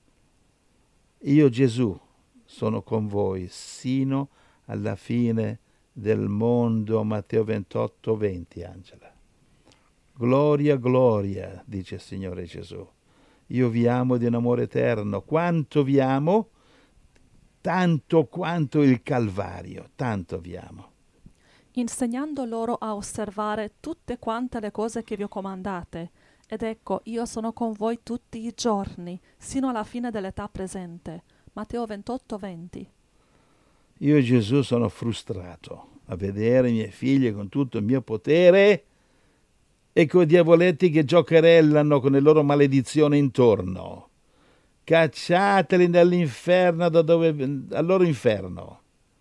Io Gesù sono con voi sino alla fine del mondo. Matteo 28:20, Angela. Gloria, gloria, dice il Signore Gesù. Io vi amo di un amore eterno. Quanto vi amo? Tanto quanto il Calvario, tanto vi amo. Insegnando loro a osservare tutte quante le cose che vi ho comandate. Ed ecco, io sono con voi tutti i giorni, sino alla fine dell'età presente. Matteo 28:20. Io Gesù sono frustrato a vedere i miei figli con tutto il mio potere e quei diavoletti che giocherellano con le loro maledizioni intorno. Cacciateli nell'inferno, al loro inferno.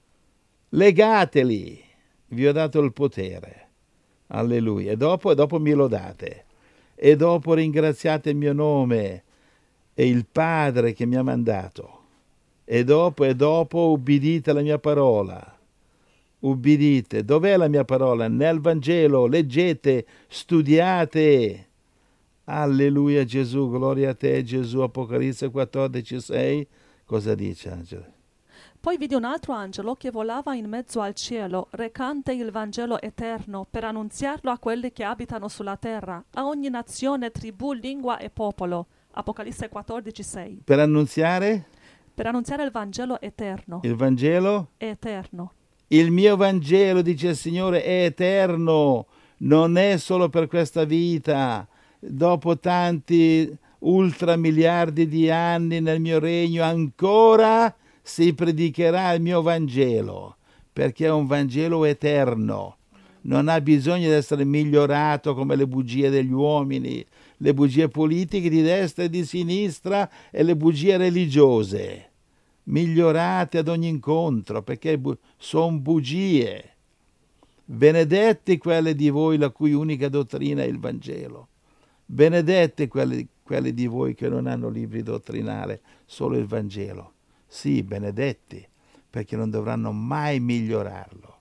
Legateli. Vi ho dato il potere. Alleluia. E dopo mi lodate. E dopo ringraziate il mio nome e il Padre che mi ha mandato. E dopo ubbidite la mia parola. Ubbidite. Dov'è la mia parola? Nel Vangelo. Leggete, studiate. Alleluia Gesù, gloria a te Gesù. Apocalisse 14:6. Cosa dice, Angelo? Poi vidi un altro angelo che volava in mezzo al cielo, recante il Vangelo eterno, per annunziarlo a quelli che abitano sulla terra, a ogni nazione, tribù, lingua e popolo. Apocalisse 14:6. Per annunziare? Per annunziare il Vangelo eterno. Il Vangelo? Eterno. Il mio Vangelo, dice il Signore, è eterno, non è solo per questa vita. Dopo tanti ultramiliardi di anni nel mio regno ancora si predicherà il mio Vangelo, perché è un Vangelo eterno. Non ha bisogno di essere migliorato come le bugie degli uomini, le bugie politiche di destra e di sinistra e le bugie religiose. Migliorate ad ogni incontro, perché sono bugie. Benedetti quelle di voi la cui unica dottrina è il Vangelo. Benedetti quelli di voi che non hanno libri dottrinali, solo il Vangelo. Sì, benedetti, perché non dovranno mai migliorarlo.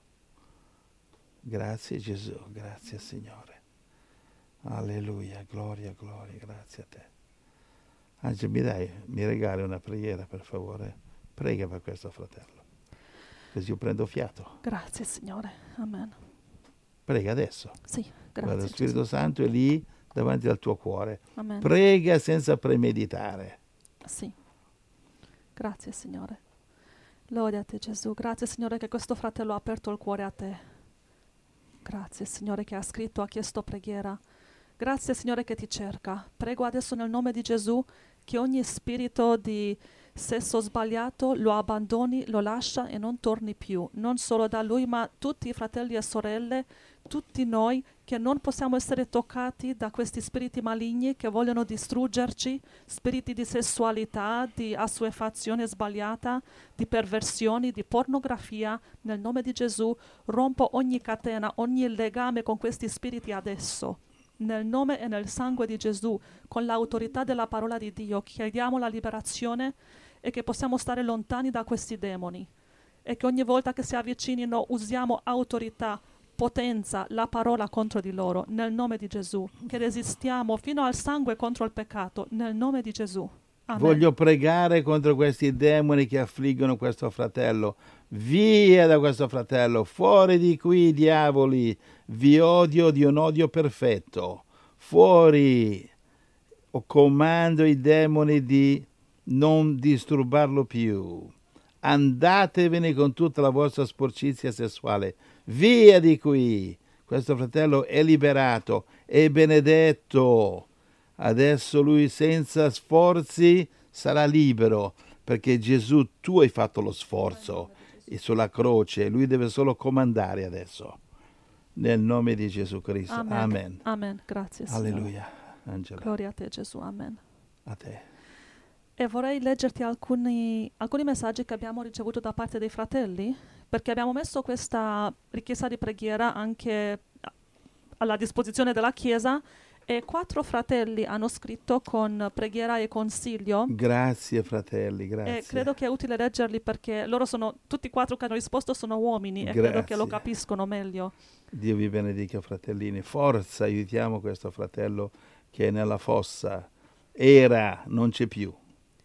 Grazie Gesù, grazie Signore. Alleluia, gloria, gloria, grazie a te. Angelo, mi regali una preghiera per favore? Prega per questo fratello, così io prendo fiato. Grazie Signore. Amen. Prega adesso. Sì, Guarda, grazie lo Spirito Gesù. Santo è lì davanti al tuo cuore. Amen. Prega senza premeditare. Sì. Grazie Signore. Lode a te Gesù. Grazie Signore che questo fratello ha aperto il cuore a te. Grazie Signore che ha scritto, ha chiesto preghiera. Grazie Signore che ti cerca. Prego adesso nel nome di Gesù che ogni spirito di sesso sbagliato lo abbandoni, lo lascia e non torni più. Non solo da lui, ma tutti i fratelli e sorelle, tutti noi che non possiamo essere toccati da questi spiriti maligni che vogliono distruggerci, spiriti di sessualità, di assuefazione sbagliata, di perversioni, di pornografia. Nel nome di Gesù rompo ogni catena, ogni legame con questi spiriti adesso. nel nome e nel sangue di Gesù, con l'autorità della parola di Dio, chiediamo la liberazione e che possiamo stare lontani da questi demoni e che ogni volta che si avvicinino usiamo autorità, potenza, la parola contro di loro, nel nome di Gesù, che resistiamo fino al sangue contro il peccato, nel nome di Gesù. Amen. Voglio pregare contro questi demoni che affliggono questo fratello. Via da questo fratello, fuori di qui, diavoli. Vi odio di un odio perfetto. Fuori. Comando i demoni di non disturbarlo più. Andatevene con tutta la vostra sporcizia sessuale. Via di qui. Questo fratello è liberato, è benedetto. Adesso lui senza sforzi sarà libero, perché Gesù, tu hai fatto lo sforzo e sulla croce, lui deve solo comandare adesso. Nel nome di Gesù Cristo. Amen. Amen. Amen. Grazie, Signore. Alleluia. Angela. Gloria a te, Gesù. Amen. A te. E vorrei leggerti alcuni messaggi che abbiamo ricevuto da parte dei fratelli, perché abbiamo messo questa richiesta di preghiera anche alla disposizione della Chiesa, e 4 fratelli hanno scritto con preghiera e consiglio. Grazie fratelli, grazie. E credo che è utile leggerli perché loro sono, tutti 4 che hanno risposto sono uomini e Grazie. credo che lo capiscono meglio. Dio vi benedica, fratellini. Forza, aiutiamo questo fratello che è nella fossa. Era, non c'è più.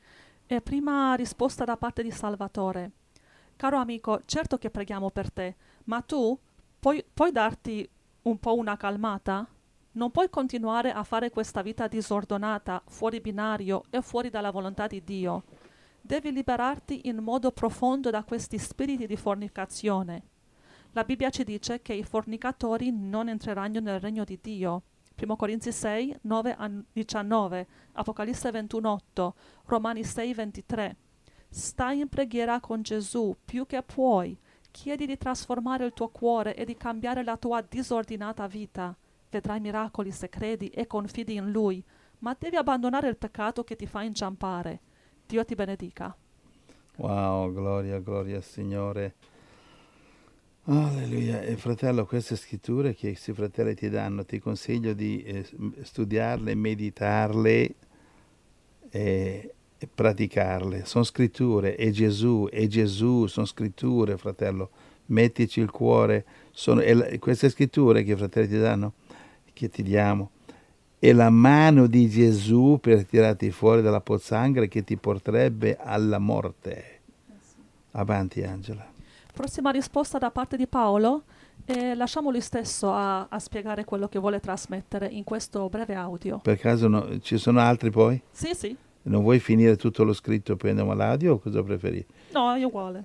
E prima risposta da parte di Salvatore. Caro amico, certo che preghiamo per te, ma tu puoi darti un po' una calmata? Non puoi continuare a fare questa vita disordinata, fuori binario e fuori dalla volontà di Dio. Devi liberarti in modo profondo da questi spiriti di fornicazione. La Bibbia ci dice che i fornicatori non entreranno nel regno di Dio. 1 Corinzi 6, 9 a 19, Apocalisse 21, 8, Romani 6, 23. Stai in preghiera con Gesù più che puoi. Chiedi di trasformare il tuo cuore e di cambiare la tua disordinata vita. Vedrai miracoli se credi e confidi in Lui, ma devi abbandonare il peccato che ti fa inciampare. Dio ti benedica. Wow, gloria, gloria al Signore. Alleluia. E fratello, queste scritture che questi fratelli ti danno, ti consiglio di studiarle, meditarle e praticarle. Sono scritture, è Gesù, sono scritture, fratello. Mettici il cuore. Queste scritture che i fratelli ti danno, che ti diamo, è la mano di Gesù per tirarti fuori dalla pozzanghera che ti porterebbe alla morte. Avanti, Angela. Prossima risposta da parte di Paolo, e lasciamo lui stesso a spiegare quello che vuole trasmettere in questo breve audio. Per caso ci sono altri poi? Sì, sì. Non vuoi finire tutto lo scritto e poi andiamo all'audio o cosa preferi? No, è uguale.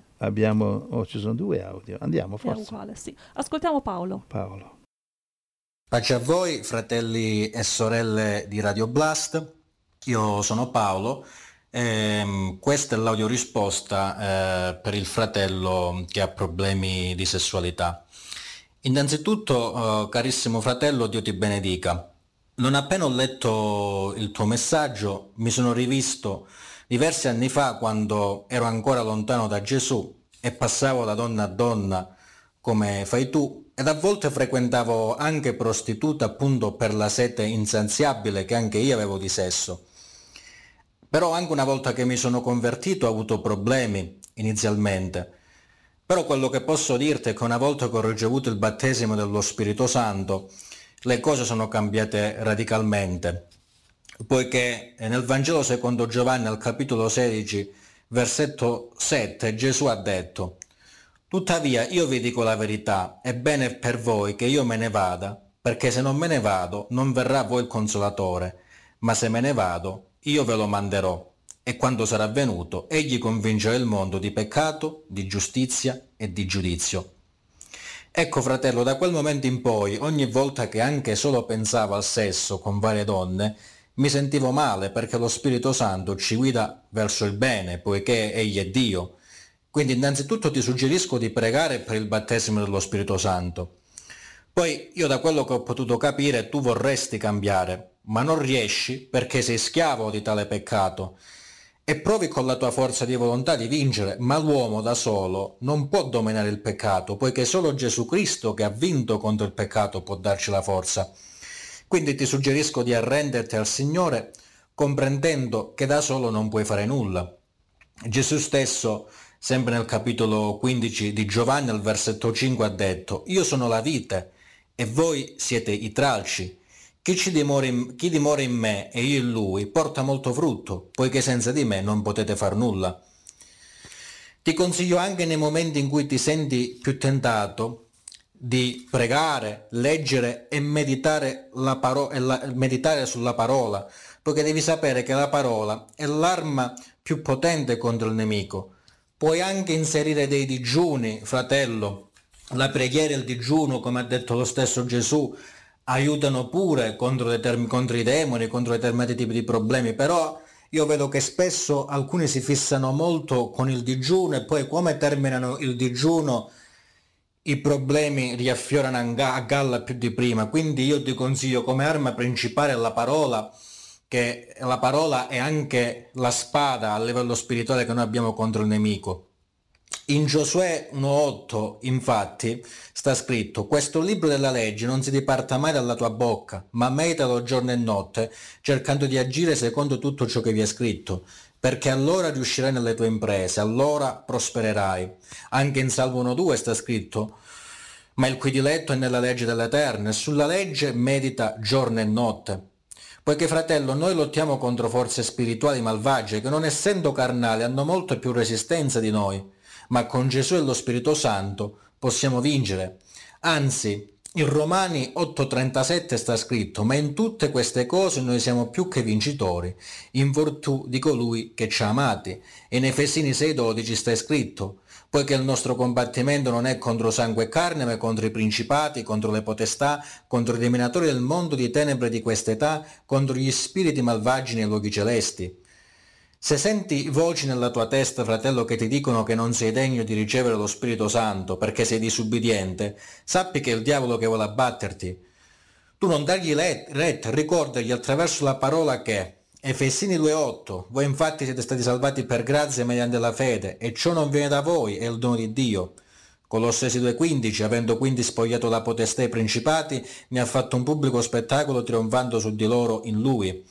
Ci sono 2 audio. Andiamo, forse. È uguale, sì. Ascoltiamo Paolo. Paolo. Pace a voi, fratelli e sorelle di Radio Blast. Io sono Paolo. Questa è l'audio risposta per il fratello che ha problemi di sessualità. Innanzitutto, carissimo fratello, Dio ti benedica. Non appena ho letto il tuo messaggio, mi sono rivisto diversi anni fa quando ero ancora lontano da Gesù e passavo da donna a donna come fai tu, ed a volte frequentavo anche prostitute appunto per la sete insaziabile che anche io avevo di sesso. Però anche una volta che mi sono convertito ho avuto problemi inizialmente. Però quello che posso dirti è che una volta che ho ricevuto il battesimo dello Spirito Santo, le cose sono cambiate radicalmente, poiché nel Vangelo secondo Giovanni al capitolo 16, versetto 7, Gesù ha detto: «Tuttavia io vi dico la verità, è bene per voi che io me ne vada, perché se non me ne vado non verrà a voi il Consolatore, ma se me ne vado io ve lo manderò, e quando sarà venuto egli convincerà il mondo di peccato, di giustizia e di giudizio». Ecco fratello, da quel momento in poi, ogni volta che anche solo pensavo al sesso con varie donne, mi sentivo male perché lo Spirito Santo ci guida verso il bene, poiché egli è Dio. Quindi innanzitutto ti suggerisco di pregare per il battesimo dello Spirito Santo. Poi io da quello che ho potuto capire tu vorresti cambiare, ma non riesci perché sei schiavo di tale peccato e provi con la tua forza di volontà di vincere, ma l'uomo da solo non può dominare il peccato, poiché solo Gesù Cristo che ha vinto contro il peccato può darci la forza. Quindi ti suggerisco di arrenderti al Signore, comprendendo che da solo non puoi fare nulla. Gesù stesso, sempre nel capitolo 15 di Giovanni, al versetto 5, ha detto: Io sono la vite e voi siete i tralci. Chi dimora in me e io in lui porta molto frutto, poiché senza di me non potete far nulla. Ti consiglio anche nei momenti in cui ti senti più tentato di pregare, leggere e meditare, meditare sulla parola, poiché devi sapere che la parola è l'arma più potente contro il nemico. Puoi anche inserire dei digiuni, fratello. La preghiera e il digiuno, come ha detto lo stesso Gesù, aiutano pure contro i demoni, contro determinati tipi di problemi, però io vedo che spesso alcuni si fissano molto con il digiuno e poi come terminano il digiuno i problemi riaffiorano a galla più di prima. Quindi io ti consiglio come arma principale la parola, che la parola è anche la spada a livello spirituale che noi abbiamo contro il nemico. In Giosuè 1,8 infatti sta scritto: questo libro della legge non si diparta mai dalla tua bocca, ma meditalo giorno e notte, cercando di agire secondo tutto ciò che vi è scritto, perché allora riuscirai nelle tue imprese, allora prospererai. Anche in Salmo 1,2 sta scritto: ma il cui diletto è nella legge dell'Eterno, e sulla legge medita giorno e notte. Poiché, fratello, noi lottiamo contro forze spirituali malvagie che, non essendo carnali, hanno molto più resistenza di noi, ma con Gesù e lo Spirito Santo possiamo vincere. Anzi, in Romani 8,37 sta scritto: ma in tutte queste cose noi siamo più che vincitori, in virtù di colui che ci ha amati. E in Efesini 6,12 sta scritto: poiché il nostro combattimento non è contro sangue e carne, ma contro i principati, contro le potestà, contro i dominatori del mondo di tenebre di quest'età, contro gli spiriti malvagi nei luoghi celesti. Se senti voci nella tua testa, fratello, che ti dicono che non sei degno di ricevere lo Spirito Santo perché sei disubbidiente, sappi che è il diavolo che vuole abbatterti. Tu non dargli retta, ricordagli attraverso la parola che Efesini 2,8: voi infatti siete stati salvati per grazia mediante la fede, e ciò non viene da voi, è il dono di Dio. Colossesi 2,15: avendo quindi spogliato la potestà ai principati, ne ha fatto un pubblico spettacolo trionfando su di loro in lui.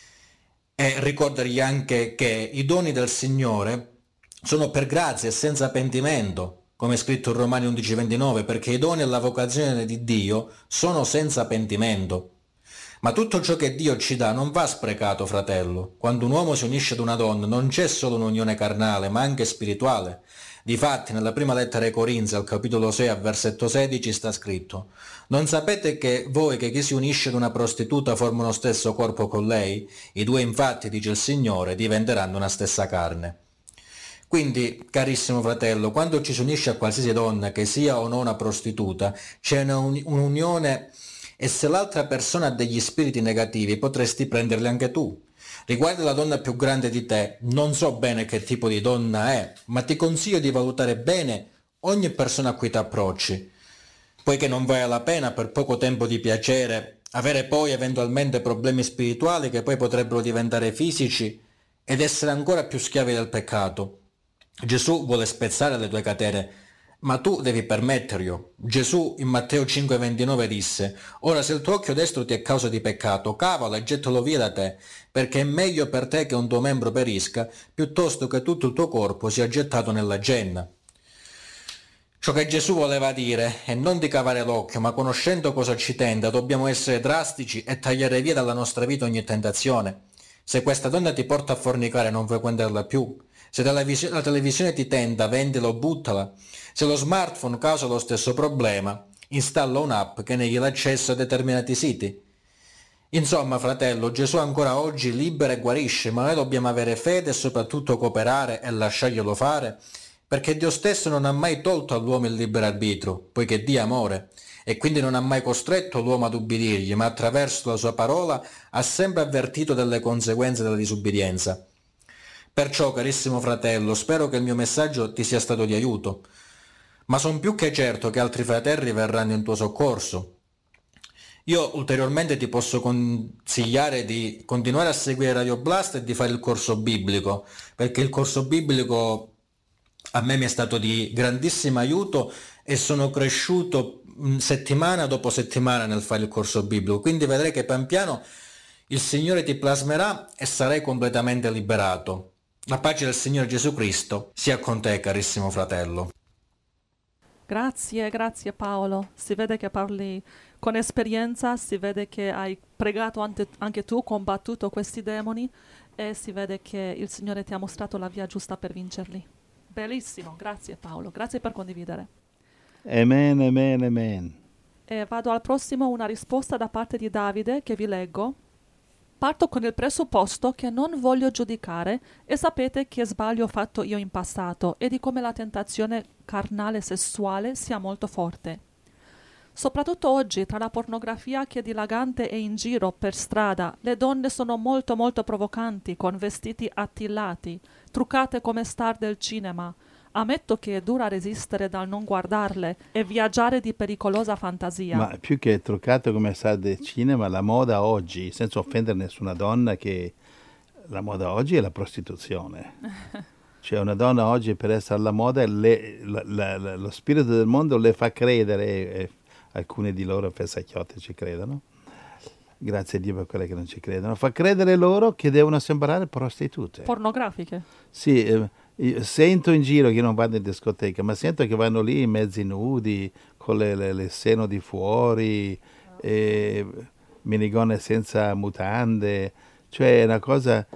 E ricordargli anche che i doni del Signore sono per grazia e senza pentimento, come è scritto in Romani 11,29, perché i doni e la vocazione di Dio sono senza pentimento. Ma tutto ciò che Dio ci dà non va sprecato, fratello. Quando un uomo si unisce ad una donna non c'è solo un'unione carnale, ma anche spirituale. Difatti, nella prima lettera ai Corinzi, al capitolo 6, al versetto 16, sta scritto: non sapete che voi che chi si unisce ad una prostituta forma uno stesso corpo con lei? I due infatti, dice il Signore, diventeranno una stessa carne. Quindi, carissimo fratello, quando ci si unisce a qualsiasi donna, che sia o non una prostituta, c'è un'unione, e se l'altra persona ha degli spiriti negativi potresti prenderli anche tu. Riguardo alla donna più grande di te, non so bene che tipo di donna è, ma ti consiglio di valutare bene ogni persona a cui ti approcci, poiché non vale la pena per poco tempo di piacere avere poi eventualmente problemi spirituali che poi potrebbero diventare fisici ed essere ancora più schiavi del peccato. Gesù vuole spezzare le tue catene, ma tu devi permetterglielo. Gesù in Matteo 5,29 disse: ora se il tuo occhio destro ti è causa di peccato, cavalo e gettalo via da te, perché è meglio per te che un tuo membro perisca, piuttosto che tutto il tuo corpo sia gettato nella genna. Ciò che Gesù voleva dire è non di cavare l'occhio, ma conoscendo cosa ci tenta, dobbiamo essere drastici e tagliare via dalla nostra vita ogni tentazione. Se questa donna ti porta a fornicare, non frequentarla più. Se la televisione ti tenta, vendila o buttala. Se lo smartphone causa lo stesso problema, installa un'app che neghi l'accesso a determinati siti. Insomma, fratello, Gesù ancora oggi libera e guarisce, ma noi dobbiamo avere fede e soprattutto cooperare e lasciarglielo fare, perché Dio stesso non ha mai tolto all'uomo il libero arbitrio, poiché Dio è amore, e quindi non ha mai costretto l'uomo ad ubbidirgli, ma attraverso la sua parola ha sempre avvertito delle conseguenze della disubbidienza. Perciò, carissimo fratello, spero che il mio messaggio ti sia stato di aiuto, ma sono più che certo che altri fratelli verranno in tuo soccorso. Io ulteriormente ti posso consigliare di continuare a seguire Radio Blast e di fare il corso biblico, perché il corso biblico a me mi è stato di grandissimo aiuto e sono cresciuto settimana dopo settimana nel fare il corso biblico, quindi vedrai che pian piano il Signore ti plasmerà e sarai completamente liberato. La pace del Signore Gesù Cristo sia con te, carissimo fratello. Grazie, grazie Paolo. Si vede che parli con esperienza, si vede che hai pregato anche tu, combattuto questi demoni e si vede che il Signore ti ha mostrato la via giusta per vincerli. Bellissimo, grazie Paolo, grazie per condividere. Amen, amen, amen. E vado al prossimo, una risposta da parte di Davide che vi leggo. Parto con il presupposto che non voglio giudicare e sapete che sbaglio ho fatto io in passato e di come la tentazione carnale sessuale sia molto forte. Soprattutto oggi, tra la pornografia che è dilagante e in giro per strada, le donne sono molto molto provocanti, con vestiti attillati, truccate come star del cinema. Ammetto che è dura resistere dal non guardarle e viaggiare di pericolosa fantasia. Ma più che truccato come sa del cinema, la moda oggi, senza offendere nessuna donna, che la moda oggi è la prostituzione. Cioè una donna oggi per essere alla moda, lo spirito del mondo le fa credere, e alcune di loro fessacchiotte ci credono, grazie a Dio per quelle che non ci credono, fa credere loro che devono sembrare prostitute. Pornografiche. Sì, io sento in giro che non vado in discoteca, ma sento che vanno lì mezzi nudi, con le seno di fuori, minigonne senza mutande, cioè è una cosa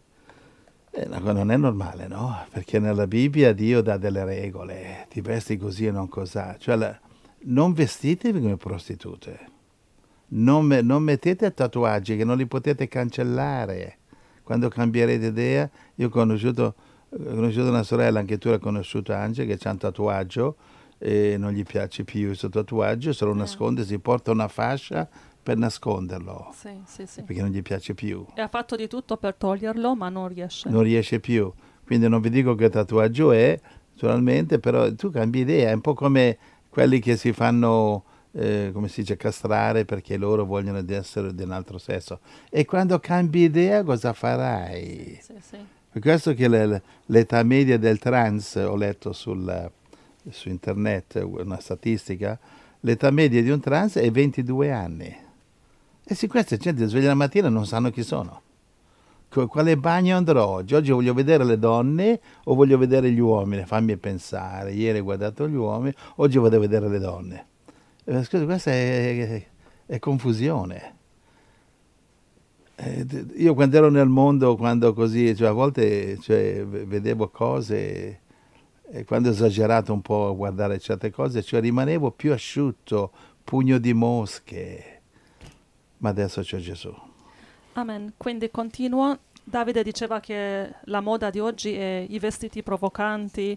non è normale, no? Perché nella Bibbia Dio dà delle regole, ti vesti così e non cos'ha, cioè non vestitevi come prostitute, non mettete tatuaggi che non li potete cancellare. Quando cambierete idea, io ho conosciuto una sorella, anche tu l'hai conosciuta, Angela, che ha un tatuaggio e non gli piace più questo tatuaggio, se lo nasconde, si porta una fascia per nasconderlo, Sì. perché non gli piace più. E ha fatto di tutto per toglierlo, ma non riesce. Non riesce più, quindi non vi dico che tatuaggio è, naturalmente, però tu cambi idea, è un po' come quelli che si fanno, come si dice, castrare perché loro vogliono di essere di un altro sesso. E quando cambi idea cosa farai? Sì. Per questo che l'età media del trans, ho letto su internet una statistica, l'età media di un trans è 22 anni. E sì, questa gente sveglia la mattina e non sanno chi sono. Quale bagno andrò oggi? Oggi voglio vedere le donne o voglio vedere gli uomini? Fammi pensare. Ieri ho guardato gli uomini, oggi vado a vedere le donne. Scusa, questa è confusione. Io quando ero nel mondo, quando così, cioè a volte vedevo cose e quando ho esagerato un po' a guardare certe cose, cioè rimanevo più asciutto, pugno di mosche. Ma adesso c'è Gesù. Amen. Quindi continuo. Davide diceva che la moda di oggi è i vestiti provocanti,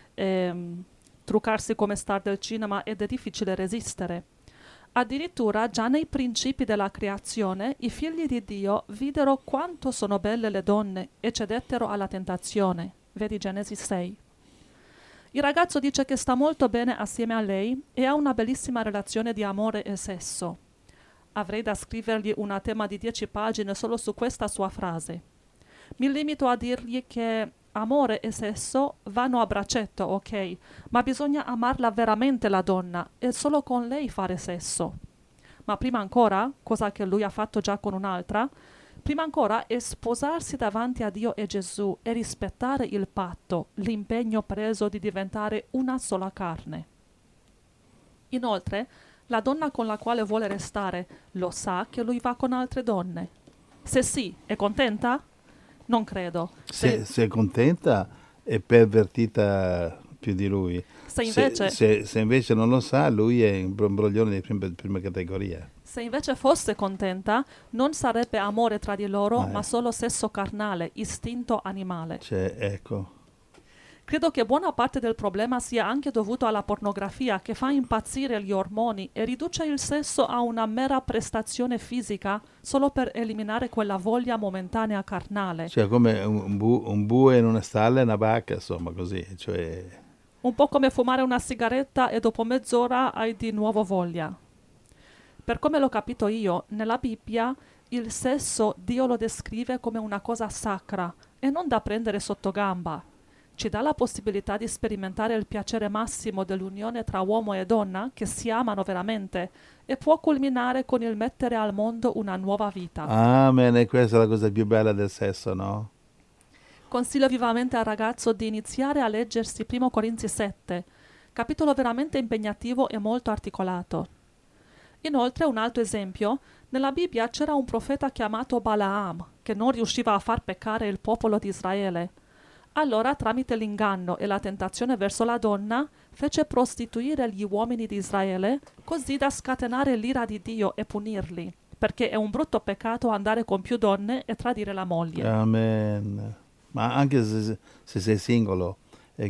truccarsi come star del cinema ed è difficile resistere. Addirittura già nei principi della creazione i figli di Dio videro quanto sono belle le donne e cedettero alla tentazione. Vedi Genesi 6. Il ragazzo dice che sta molto bene assieme a lei e ha una bellissima relazione di amore e sesso. Avrei da scrivergli una tema di 10 pagine solo su questa sua frase. Mi limito a dirgli che amore e sesso vanno a braccetto, ok, ma bisogna amarla veramente la donna e solo con lei fare sesso. Ma prima ancora, cosa che lui ha fatto già con un'altra, prima ancora è sposarsi davanti a Dio e Gesù e rispettare il patto, l'impegno preso di diventare una sola carne. Inoltre, la donna con la quale vuole restare lo sa che lui va con altre donne. Se sì, è contenta? Non credo. Se è contenta è pervertita più di lui. Se invece non lo sa, lui è un broglione di prima categoria. Se invece fosse contenta, non sarebbe amore tra di loro, ma solo sesso carnale, istinto animale. Ecco. Credo che buona parte del problema sia anche dovuto alla pornografia che fa impazzire gli ormoni e riduce il sesso a una mera prestazione fisica solo per eliminare quella voglia momentanea carnale. Cioè come un bue in una stalla e una vacca, insomma, così. Un po' come fumare una sigaretta e dopo mezz'ora hai di nuovo voglia. Per come l'ho capito io, nella Bibbia il sesso Dio lo descrive come una cosa sacra e non da prendere sotto gamba. ci dà la possibilità di sperimentare il piacere massimo dell'unione tra uomo e donna che si amano veramente e può culminare con il mettere al mondo una nuova vita. Amen, e questa è la cosa più bella del sesso, no? Consiglio vivamente al ragazzo di iniziare a leggersi 1 Corinzi 7, capitolo veramente impegnativo e molto articolato. Inoltre, un altro esempio, nella Bibbia c'era un profeta chiamato Balaam, che non riusciva a far peccare il popolo di Israele. Allora, tramite l'inganno e la tentazione verso la donna, fece prostituire gli uomini di Israele, così da scatenare l'ira di Dio e punirli, perché è un brutto peccato andare con più donne e tradire la moglie. Amen. Ma anche se sei singolo, e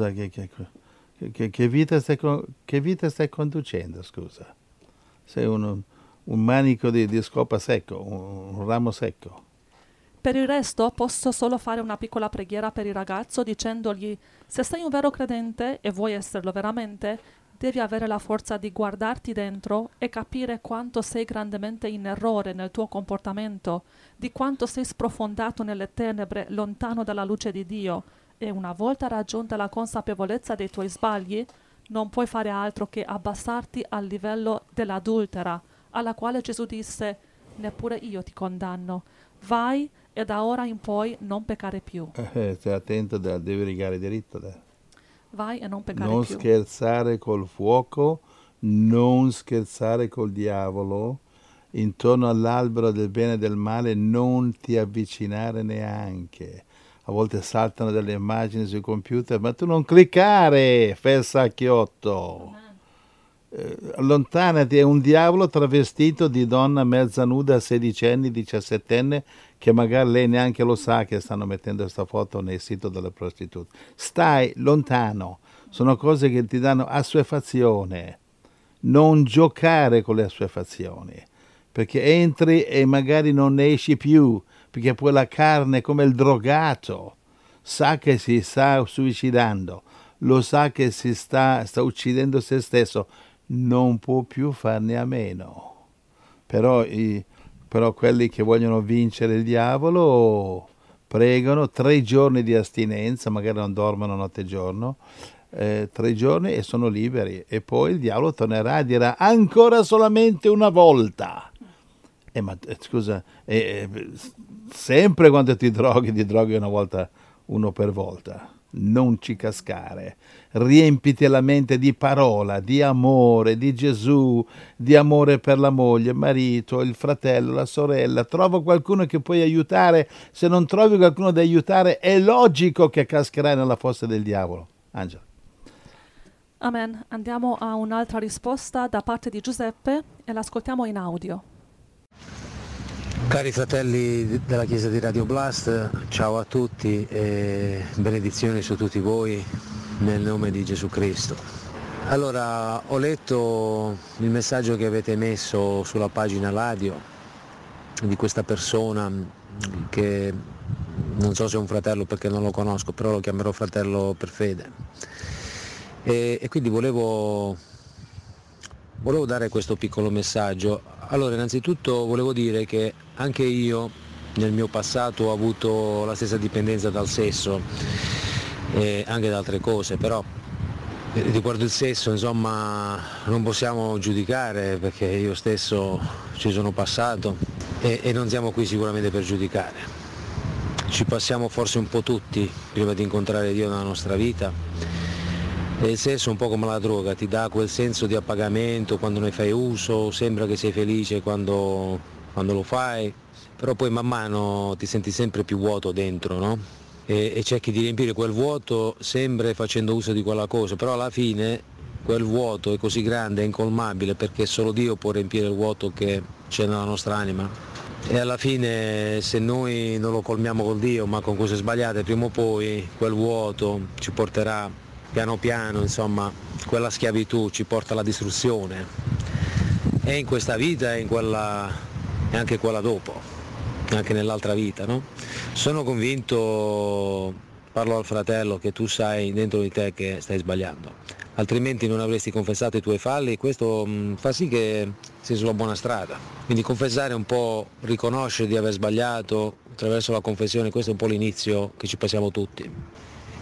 che vita che vita stai conducendo, scusa? Sei un manico di scopa secco, un ramo secco. Per il resto posso solo fare una piccola preghiera per il ragazzo dicendogli: se sei un vero credente e vuoi esserlo veramente, devi avere la forza di guardarti dentro e capire quanto sei grandemente in errore nel tuo comportamento, di quanto sei sprofondato nelle tenebre, lontano dalla luce di Dio, e una volta raggiunta la consapevolezza dei tuoi sbagli, non puoi fare altro che abbassarti al livello dell'adultera, alla quale Gesù disse: neppure io ti condanno. Vai e da ora in poi non peccare più. Stai attento, devi rigare diritto. Vai e non peccare Non più. scherzare col fuoco, non scherzare col diavolo, intorno all'albero del bene e del male non ti avvicinare neanche. A volte saltano delle immagini sui computer, ma tu non cliccare, fessacchiotto. Allontanati, è un diavolo travestito di donna mezza nuda, 16enne, 17enne, che magari lei neanche lo sa che stanno mettendo questa foto nel sito delle prostitute. Stai lontano, sono cose che ti danno assuefazione. Non giocare con le assuefazioni, perché entri e magari non ne esci più, perché poi la carne, come il drogato, sa che si sta suicidando, lo sa che sta uccidendo se stesso, non può più farne a meno. Però quelli che vogliono vincere il diavolo pregano 3 giorni di astinenza, magari non dormono notte e giorno, 3 giorni e sono liberi, e poi il diavolo tornerà e dirà ancora solamente una volta. Ma scusa, sempre quando ti droghi una volta, uno per volta. Non ci cascare, riempiti la mente di parola, di amore, di Gesù, di amore per la moglie, il marito, il fratello, la sorella. Trova qualcuno che puoi aiutare. Se non trovi qualcuno da aiutare, è logico che cascherai nella fossa del diavolo. Angela. Amen. Andiamo a un'altra risposta da parte di Giuseppe e l'ascoltiamo in audio. Cari fratelli della Chiesa di Radio Blast, ciao a tutti e benedizioni su tutti voi nel nome di Gesù Cristo. Allora, ho letto il messaggio che avete messo sulla pagina radio di questa persona che non so se è un fratello perché non lo conosco, però lo chiamerò fratello per fede. E quindi volevo dare questo piccolo messaggio. Allora, innanzitutto volevo dire che anche io nel mio passato ho avuto la stessa dipendenza dal sesso e anche da altre cose, però riguardo il sesso, insomma, non possiamo giudicare perché io stesso ci sono passato e non siamo qui sicuramente per giudicare. Ci passiamo forse un po' tutti prima di incontrare Dio nella nostra vita. E il sesso è un po' come la droga, ti dà quel senso di appagamento quando ne fai uso, sembra che sei felice quando lo fai, però poi man mano ti senti sempre più vuoto dentro, no? E cerchi di riempire quel vuoto sempre facendo uso di quella cosa, però alla fine quel vuoto è così grande, è incolmabile, perché solo Dio può riempire il vuoto che c'è nella nostra anima. E alla fine, se noi non lo colmiamo col Dio ma con cose sbagliate, prima o poi quel vuoto ci porterà piano piano, insomma, quella schiavitù ci porta alla distruzione, e in questa vita e e anche quella dopo, anche nell'altra vita, no? Sono convinto, parlo al fratello, che tu sai dentro di te che stai sbagliando, altrimenti non avresti confessato i tuoi falli, e questo fa sì che sei sulla buona strada. Quindi confessare un po', riconoscere di aver sbagliato attraverso la confessione, questo è un po' l'inizio che ci passiamo tutti.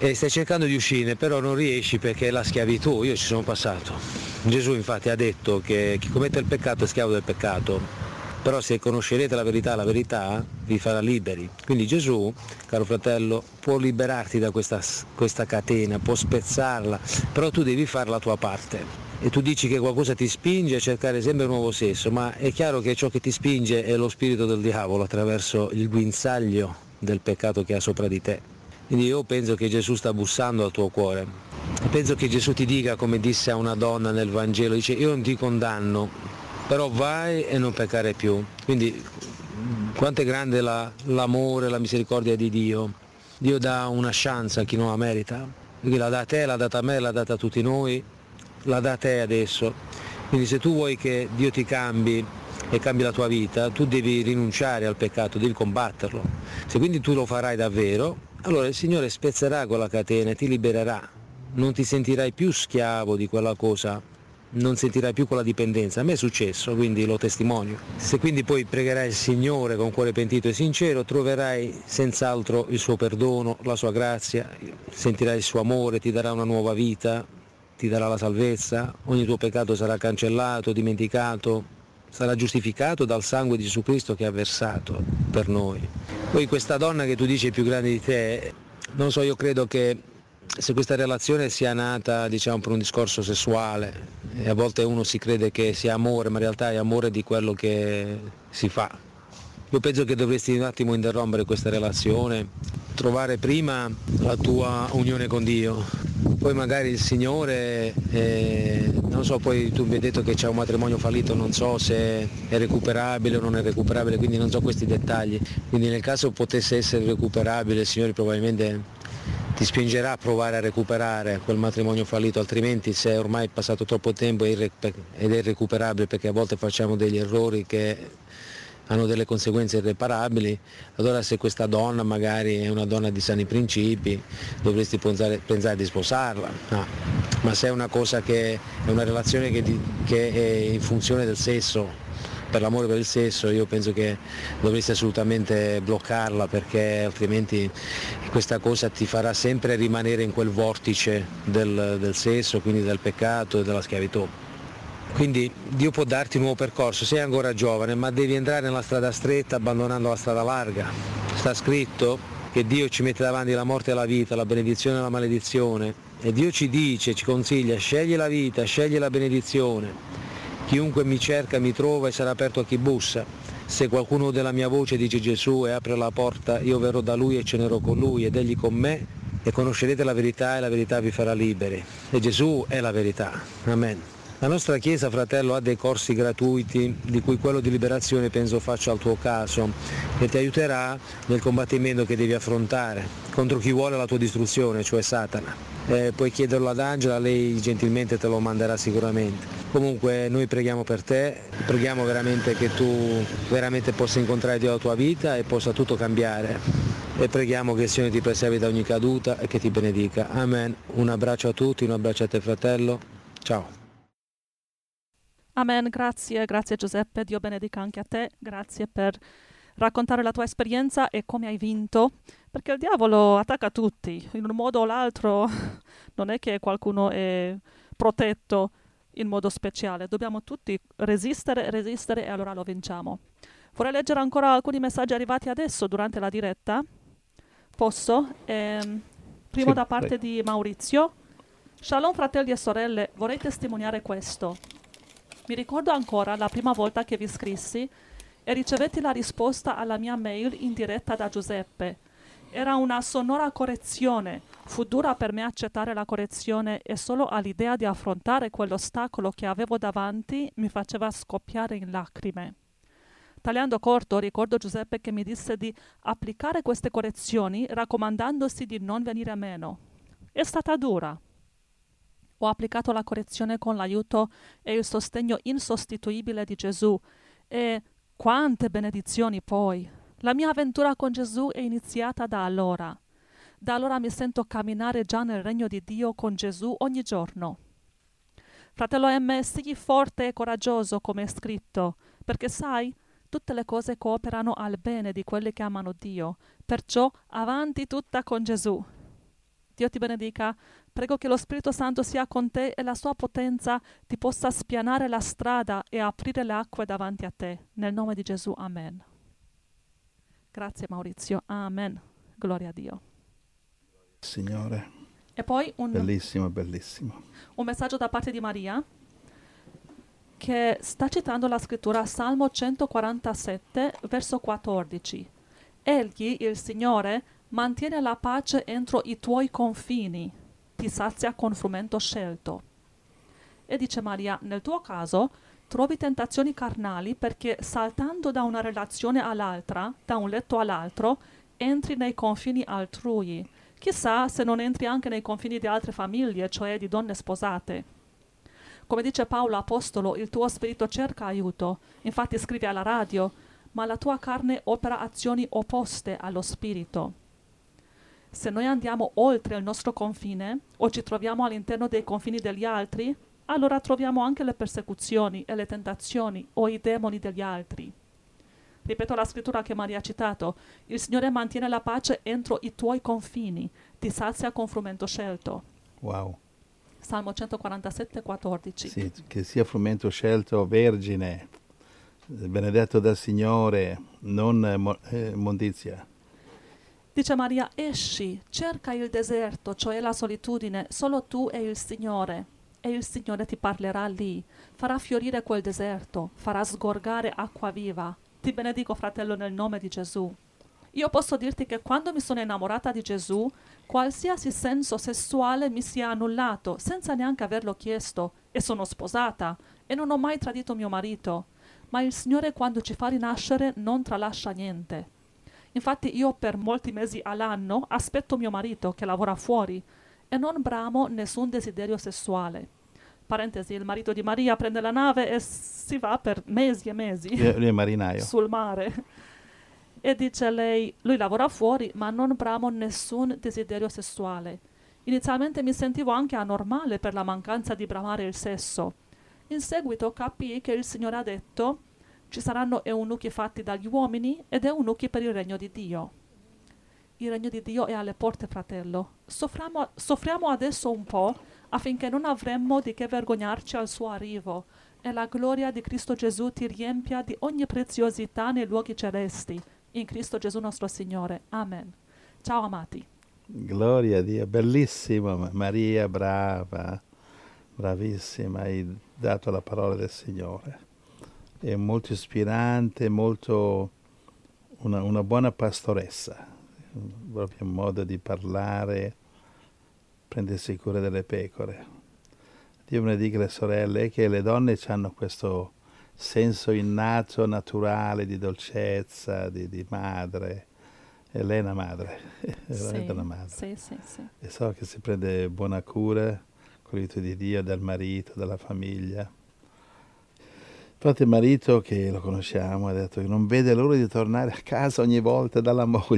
e stai cercando di uscirne, però non riesci perché è la schiavitù. Io ci sono passato. Gesù infatti ha detto che chi commette il peccato è schiavo del peccato, però se conoscerete la verità vi farà liberi. Quindi Gesù, caro fratello, può liberarti da questa catena, può spezzarla, però tu devi fare la tua parte. E tu dici che qualcosa ti spinge a cercare sempre un nuovo sesso, ma è chiaro che ciò che ti spinge è lo spirito del diavolo attraverso il guinzaglio del peccato che ha sopra di te. Quindi io penso che Gesù sta bussando al tuo cuore. Penso che Gesù ti dica, come disse a una donna nel Vangelo, dice: io non ti condanno, però vai e non peccare più. Quindi quanto è grande l'amore, la misericordia di Dio. Dio dà una chance a chi non la merita. Quindi l'ha data a te, l'ha data a me, l'ha data a tutti noi, l'ha data a te adesso. Quindi se tu vuoi che Dio ti cambi e cambi la tua vita, tu devi rinunciare al peccato, devi combatterlo. Se quindi tu lo farai davvero, allora il Signore spezzerà quella catena e ti libererà. Non ti sentirai più schiavo di quella cosa, non sentirai più quella dipendenza. A me è successo, quindi lo testimonio. Se quindi poi pregherai il Signore con cuore pentito e sincero, troverai senz'altro il suo perdono, la sua grazia, sentirai il suo amore, ti darà una nuova vita, ti darà la salvezza, ogni tuo peccato sarà cancellato, dimenticato, sarà giustificato dal sangue di Gesù Cristo che ha versato per noi. Poi questa donna che tu dici è più grande di te, non so, io credo che se questa relazione sia nata, diciamo, per un discorso sessuale, e a volte uno si crede che sia amore, ma in realtà è amore di quello che si fa. Io penso che dovresti un attimo interrompere questa relazione, trovare prima la tua unione con Dio, poi magari il Signore, non so, poi tu mi hai detto che c'è un matrimonio fallito, non so se è recuperabile o non è recuperabile, quindi non so questi dettagli. Quindi nel caso potesse essere recuperabile, il Signore probabilmente ti spingerà a provare a recuperare quel matrimonio fallito, altrimenti se ormai è passato troppo tempo ed è irrecuperabile, perché a volte facciamo degli errori che hanno delle conseguenze irreparabili, allora se questa donna magari è una donna di sani principi, dovresti pensare di sposarla. No. Ma se è una cosa che è una relazione che è in funzione del sesso, per l'amore per il sesso, io penso che dovresti assolutamente bloccarla, perché altrimenti questa cosa ti farà sempre rimanere in quel vortice del sesso, quindi del peccato e della schiavitù. Quindi Dio può darti un nuovo percorso, sei ancora giovane, ma devi entrare nella strada stretta abbandonando la strada larga. Sta scritto che Dio ci mette davanti la morte e la vita, la benedizione e la maledizione, e Dio ci dice, ci consiglia: scegli la vita, scegli la benedizione. Chiunque mi cerca mi trova e sarà aperto a chi bussa. Se qualcuno della mia voce, dice Gesù, e apre la porta, io verrò da lui e cenerò con lui ed egli con me, e conoscerete la verità e la verità vi farà liberi. E Gesù è la verità. Amen. La nostra Chiesa, fratello, ha dei corsi gratuiti, di cui quello di liberazione penso faccia al tuo caso, che ti aiuterà nel combattimento che devi affrontare contro chi vuole la tua distruzione, cioè Satana. Puoi chiederlo ad Angela, lei gentilmente te lo manderà sicuramente. Comunque noi preghiamo per te, preghiamo veramente che tu veramente possa incontrare Dio nella tua vita e possa tutto cambiare. E preghiamo che il Signore ti preservi da ogni caduta e che ti benedica. Amen. Un abbraccio a tutti, un abbraccio a te, fratello. Ciao. Amen, grazie Giuseppe, Dio benedica anche a te, grazie per raccontare la tua esperienza e come hai vinto, perché il diavolo attacca tutti, in un modo o l'altro, non è che qualcuno è protetto in modo speciale, dobbiamo tutti resistere e allora lo vinciamo. Vorrei leggere ancora alcuni messaggi arrivati adesso durante la diretta, posso? Primo Sì, da parte prego. di Maurizio. Shalom fratelli e sorelle, vorrei testimoniare questo. Mi ricordo ancora la prima volta che vi scrissi e ricevetti la risposta alla mia mail in diretta da Giuseppe. Era una sonora correzione. Fu dura per me accettare la correzione e solo all'idea di affrontare quell'ostacolo che avevo davanti mi faceva scoppiare in lacrime. Tagliando corto, ricordo Giuseppe che mi disse di applicare queste correzioni raccomandandosi di non venire meno. È stata dura. Ho applicato la correzione con l'aiuto e il sostegno insostituibile di Gesù e quante benedizioni poi! La mia avventura con Gesù è iniziata da allora. Da allora mi sento camminare già nel regno di Dio con Gesù ogni giorno. Fratello M, sii forte e coraggioso come è scritto, perché sai, tutte le cose cooperano al bene di quelli che amano Dio, perciò avanti tutta con Gesù. Dio ti benedica. Prego che lo Spirito Santo sia con te e la sua potenza ti possa spianare la strada e aprire le acque davanti a te. Nel nome di Gesù, amen. Grazie Maurizio, amen. Gloria a Dio. Signore. E poi Bellissimo, bellissimo. un messaggio da parte di Maria che sta citando la scrittura Salmo 147, verso 14. Egli, il Signore, mantiene la pace entro i tuoi confini, ti sazia con frumento scelto. E dice Maria, nel tuo caso trovi tentazioni carnali perché saltando da una relazione all'altra, da un letto all'altro, entri nei confini altrui. Chissà se non entri anche nei confini di altre famiglie, cioè di donne sposate. Come dice Paolo Apostolo, il tuo spirito cerca aiuto, infatti scrivi alla radio, ma la tua carne opera azioni opposte allo spirito. Se noi andiamo oltre il nostro confine o ci troviamo all'interno dei confini degli altri, allora troviamo anche le persecuzioni e le tentazioni o i demoni degli altri. Ripeto la scrittura che Maria ha citato, il Signore mantiene la pace entro i tuoi confini, ti sazia con frumento scelto. Wow. Salmo 147, 14. Sì, che sia frumento scelto vergine, benedetto dal Signore, non mondizia. Dice Maria, esci, cerca il deserto, cioè la solitudine, solo tu e il Signore il Signore ti parlerà lì, farà fiorire quel deserto, farà sgorgare acqua viva. Ti benedico, fratello, nel nome di Gesù. Io posso dirti che quando mi sono innamorata di Gesù, qualsiasi senso sessuale mi sia annullato, senza neanche averlo chiesto, e sono sposata, e non ho mai tradito mio marito. Ma il Signore, quando ci fa rinascere, non tralascia niente. Infatti io per molti mesi all'anno aspetto mio marito che lavora fuori e non bramo nessun desiderio sessuale. Parentesi, il marito di Maria prende la nave e si va per mesi e mesi Lui è marinaio. sul mare. E dice lei, lui lavora fuori ma non bramo nessun desiderio sessuale. Inizialmente mi sentivo anche anormale per la mancanza di bramare il sesso. In seguito capii che il Signore ha detto ci saranno eunuchi fatti dagli uomini ed eunuchi per il regno di Dio. Il regno di Dio è alle porte, fratello. Soffriamo adesso un po' affinché non avremmo di che vergognarci al suo arrivo e la gloria di Cristo Gesù ti riempia di ogni preziosità nei luoghi celesti. In Cristo Gesù nostro Signore. Amen. Ciao amati. Gloria a Dio, bellissimo Maria, brava, bravissima, hai dato la parola del Signore. È molto ispirante, molto una buona pastoressa, proprio un modo di parlare, prendersi cura delle pecore. Dio benedica le sorelle, che le donne hanno questo senso innato, naturale, di dolcezza, di madre. E lei è una madre, è veramente una madre. Sì. E so che si prende buona cura con l'aiuto di Dio, del marito, della famiglia. Infatti il marito, che lo conosciamo, ha detto che non vede l'ora di tornare a casa ogni volta dalla moglie.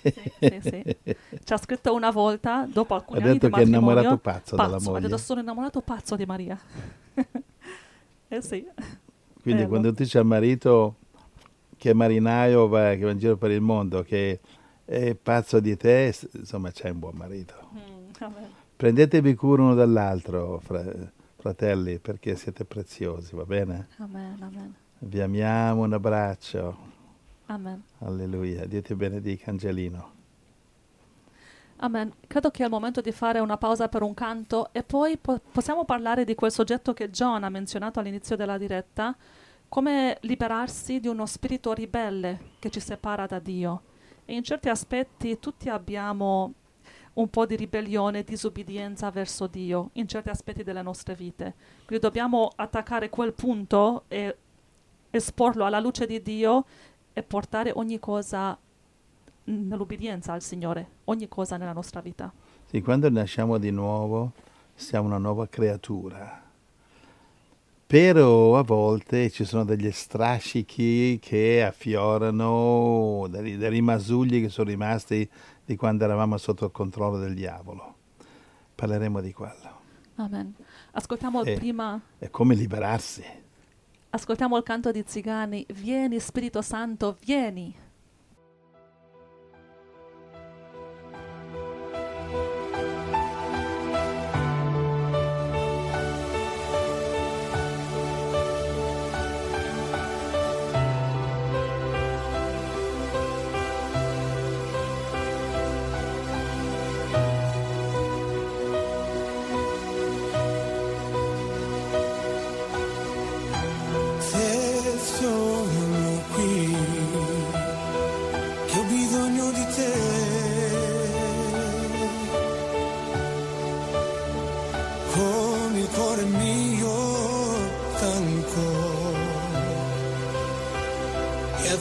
Sì. Ci ha scritto una volta, dopo alcuni anni di Ha detto che è matrimonio, innamorato pazzo dalla moglie. Ha detto sono innamorato pazzo di Maria. Sì. Quindi quando tu c'è il marito che è marinaio, che va in giro per il mondo, che è pazzo di te, insomma c'è un buon marito. Amen. Prendetevi cura uno dall'altro, fratelli, perché siete preziosi, va bene? Amen. Vi amiamo, un abbraccio. Amen. Alleluia. Dio ti benedica, Angelino. Amen. Credo che è il momento di fare una pausa per un canto e poi possiamo parlare di quel soggetto che John ha menzionato all'inizio della diretta, come liberarsi di uno spirito ribelle che ci separa da Dio. E in certi aspetti tutti abbiamo un po' di ribellione, disubbidienza verso Dio in certi aspetti delle nostre vite. Quindi dobbiamo attaccare quel punto e esporlo alla luce di Dio e portare ogni cosa nell'ubbidienza al Signore, ogni cosa nella nostra vita. Sì, quando nasciamo di nuovo siamo una nuova creatura. Però a volte ci sono degli strascichi che affiorano, dei rimasugli che sono rimasti di quando eravamo sotto il controllo del diavolo. Parleremo di quello. Amen. Ascoltiamo prima. E come liberarsi. Ascoltiamo il canto di Zigani. Vieni Spirito Santo, vieni.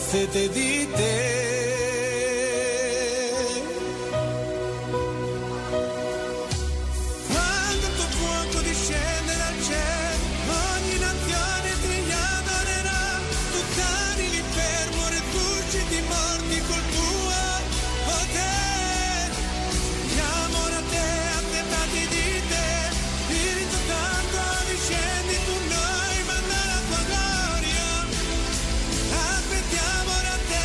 sete di te. Quando il tuo fuoco discende dal cielo, ogni nazione ti adorerà. Tu cani l'infermo, resusciti morti col tuo potere. Siamo a te, attentati di te. Spirito Santo, discendi tu noi, manda la tua gloria. Aspettiamo da te.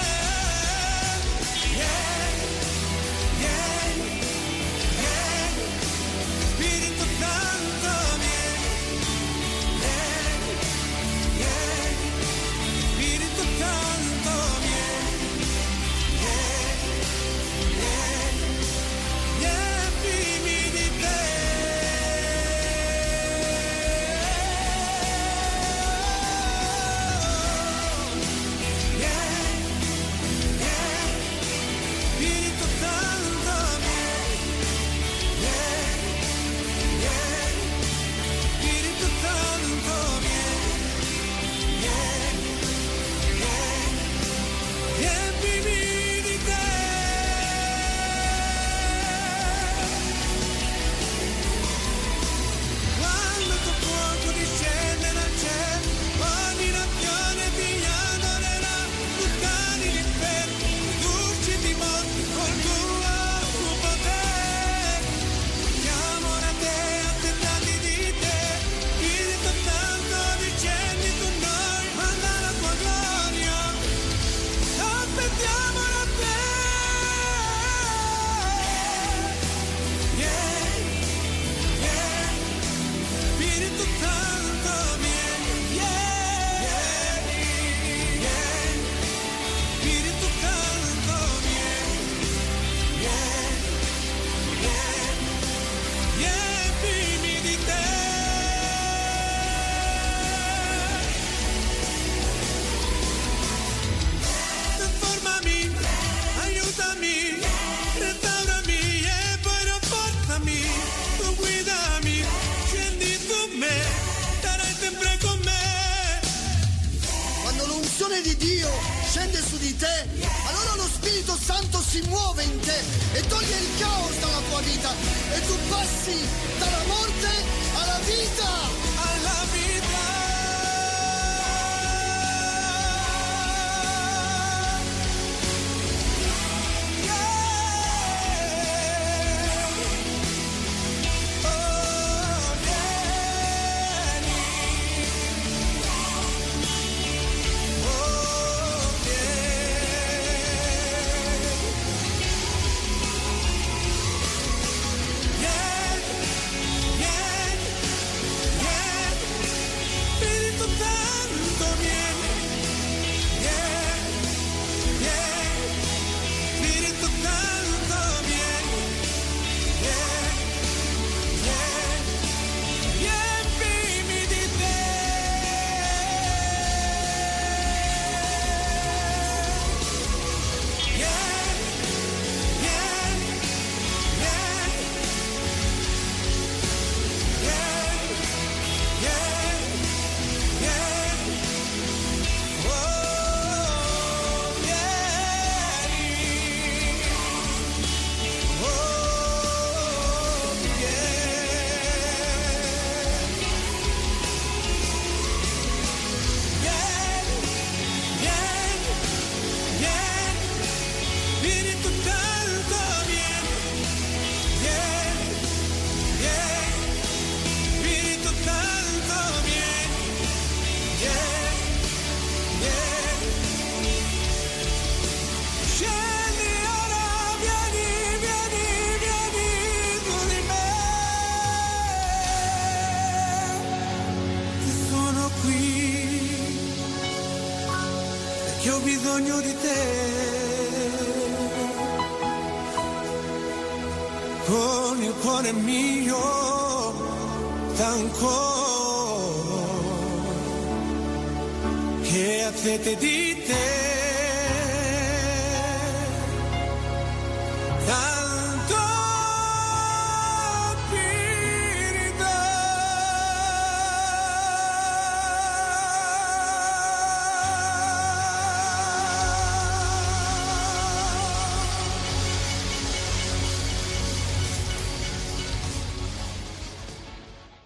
Yeah, yeah, yeah. Spirito Santo, vieni. Yeah, yeah. Spirito Santo, vieni. Yeah, yeah. Riempimi di te. Yeah, yeah. Spirito Santo, vieni. Yeah, yeah. Spirito Santo, vieni. Yeah, yeah. Riempimi di te. Quando il tuo fuoco discende dal cielo, ogni nazione ti adorerà. Tu cani l'inferno, risusciti morti col tuo potere. Siamo da te, attentati di te. Spirito Santo, discendi tu noi, manda la tua gloria. Aspettiamo da te. Yeah, yeah. Spirito Santo, vieni. Yeah, yeah. Spirito Santo, vieni. Yeah, yeah. Riempimi di te. Trasformami, aiutami, restaurami e poi rafforzami. Tu guidami, scendi su me, sarai sempre con me. Quando l'unzione di Dio scende su di te, allora lo Spirito Santo si muove in te e toglie il caos dalla tua vita e tu passi dalla morte alla vita. Alla vita. Yeah. Oh, vieni. Oh, vieni. Yeah, yeah. Spirito Santo, vieni. Yeah, yeah. Spirito Santo, vieni. Yeah, yeah. Riempimi di te. Yeah, yeah, yeah. Yeah, yeah, yeah. Oh, vieni. Oh, Spirito Santo, vieni. Yeah, yeah. Spirito Santo, vieni. Yeah, yeah. Scendi ora, vieni, vieni, vieni su di me. Io sono qui perché ho bisogno di te. Con il cuore mio stanco che ha sete di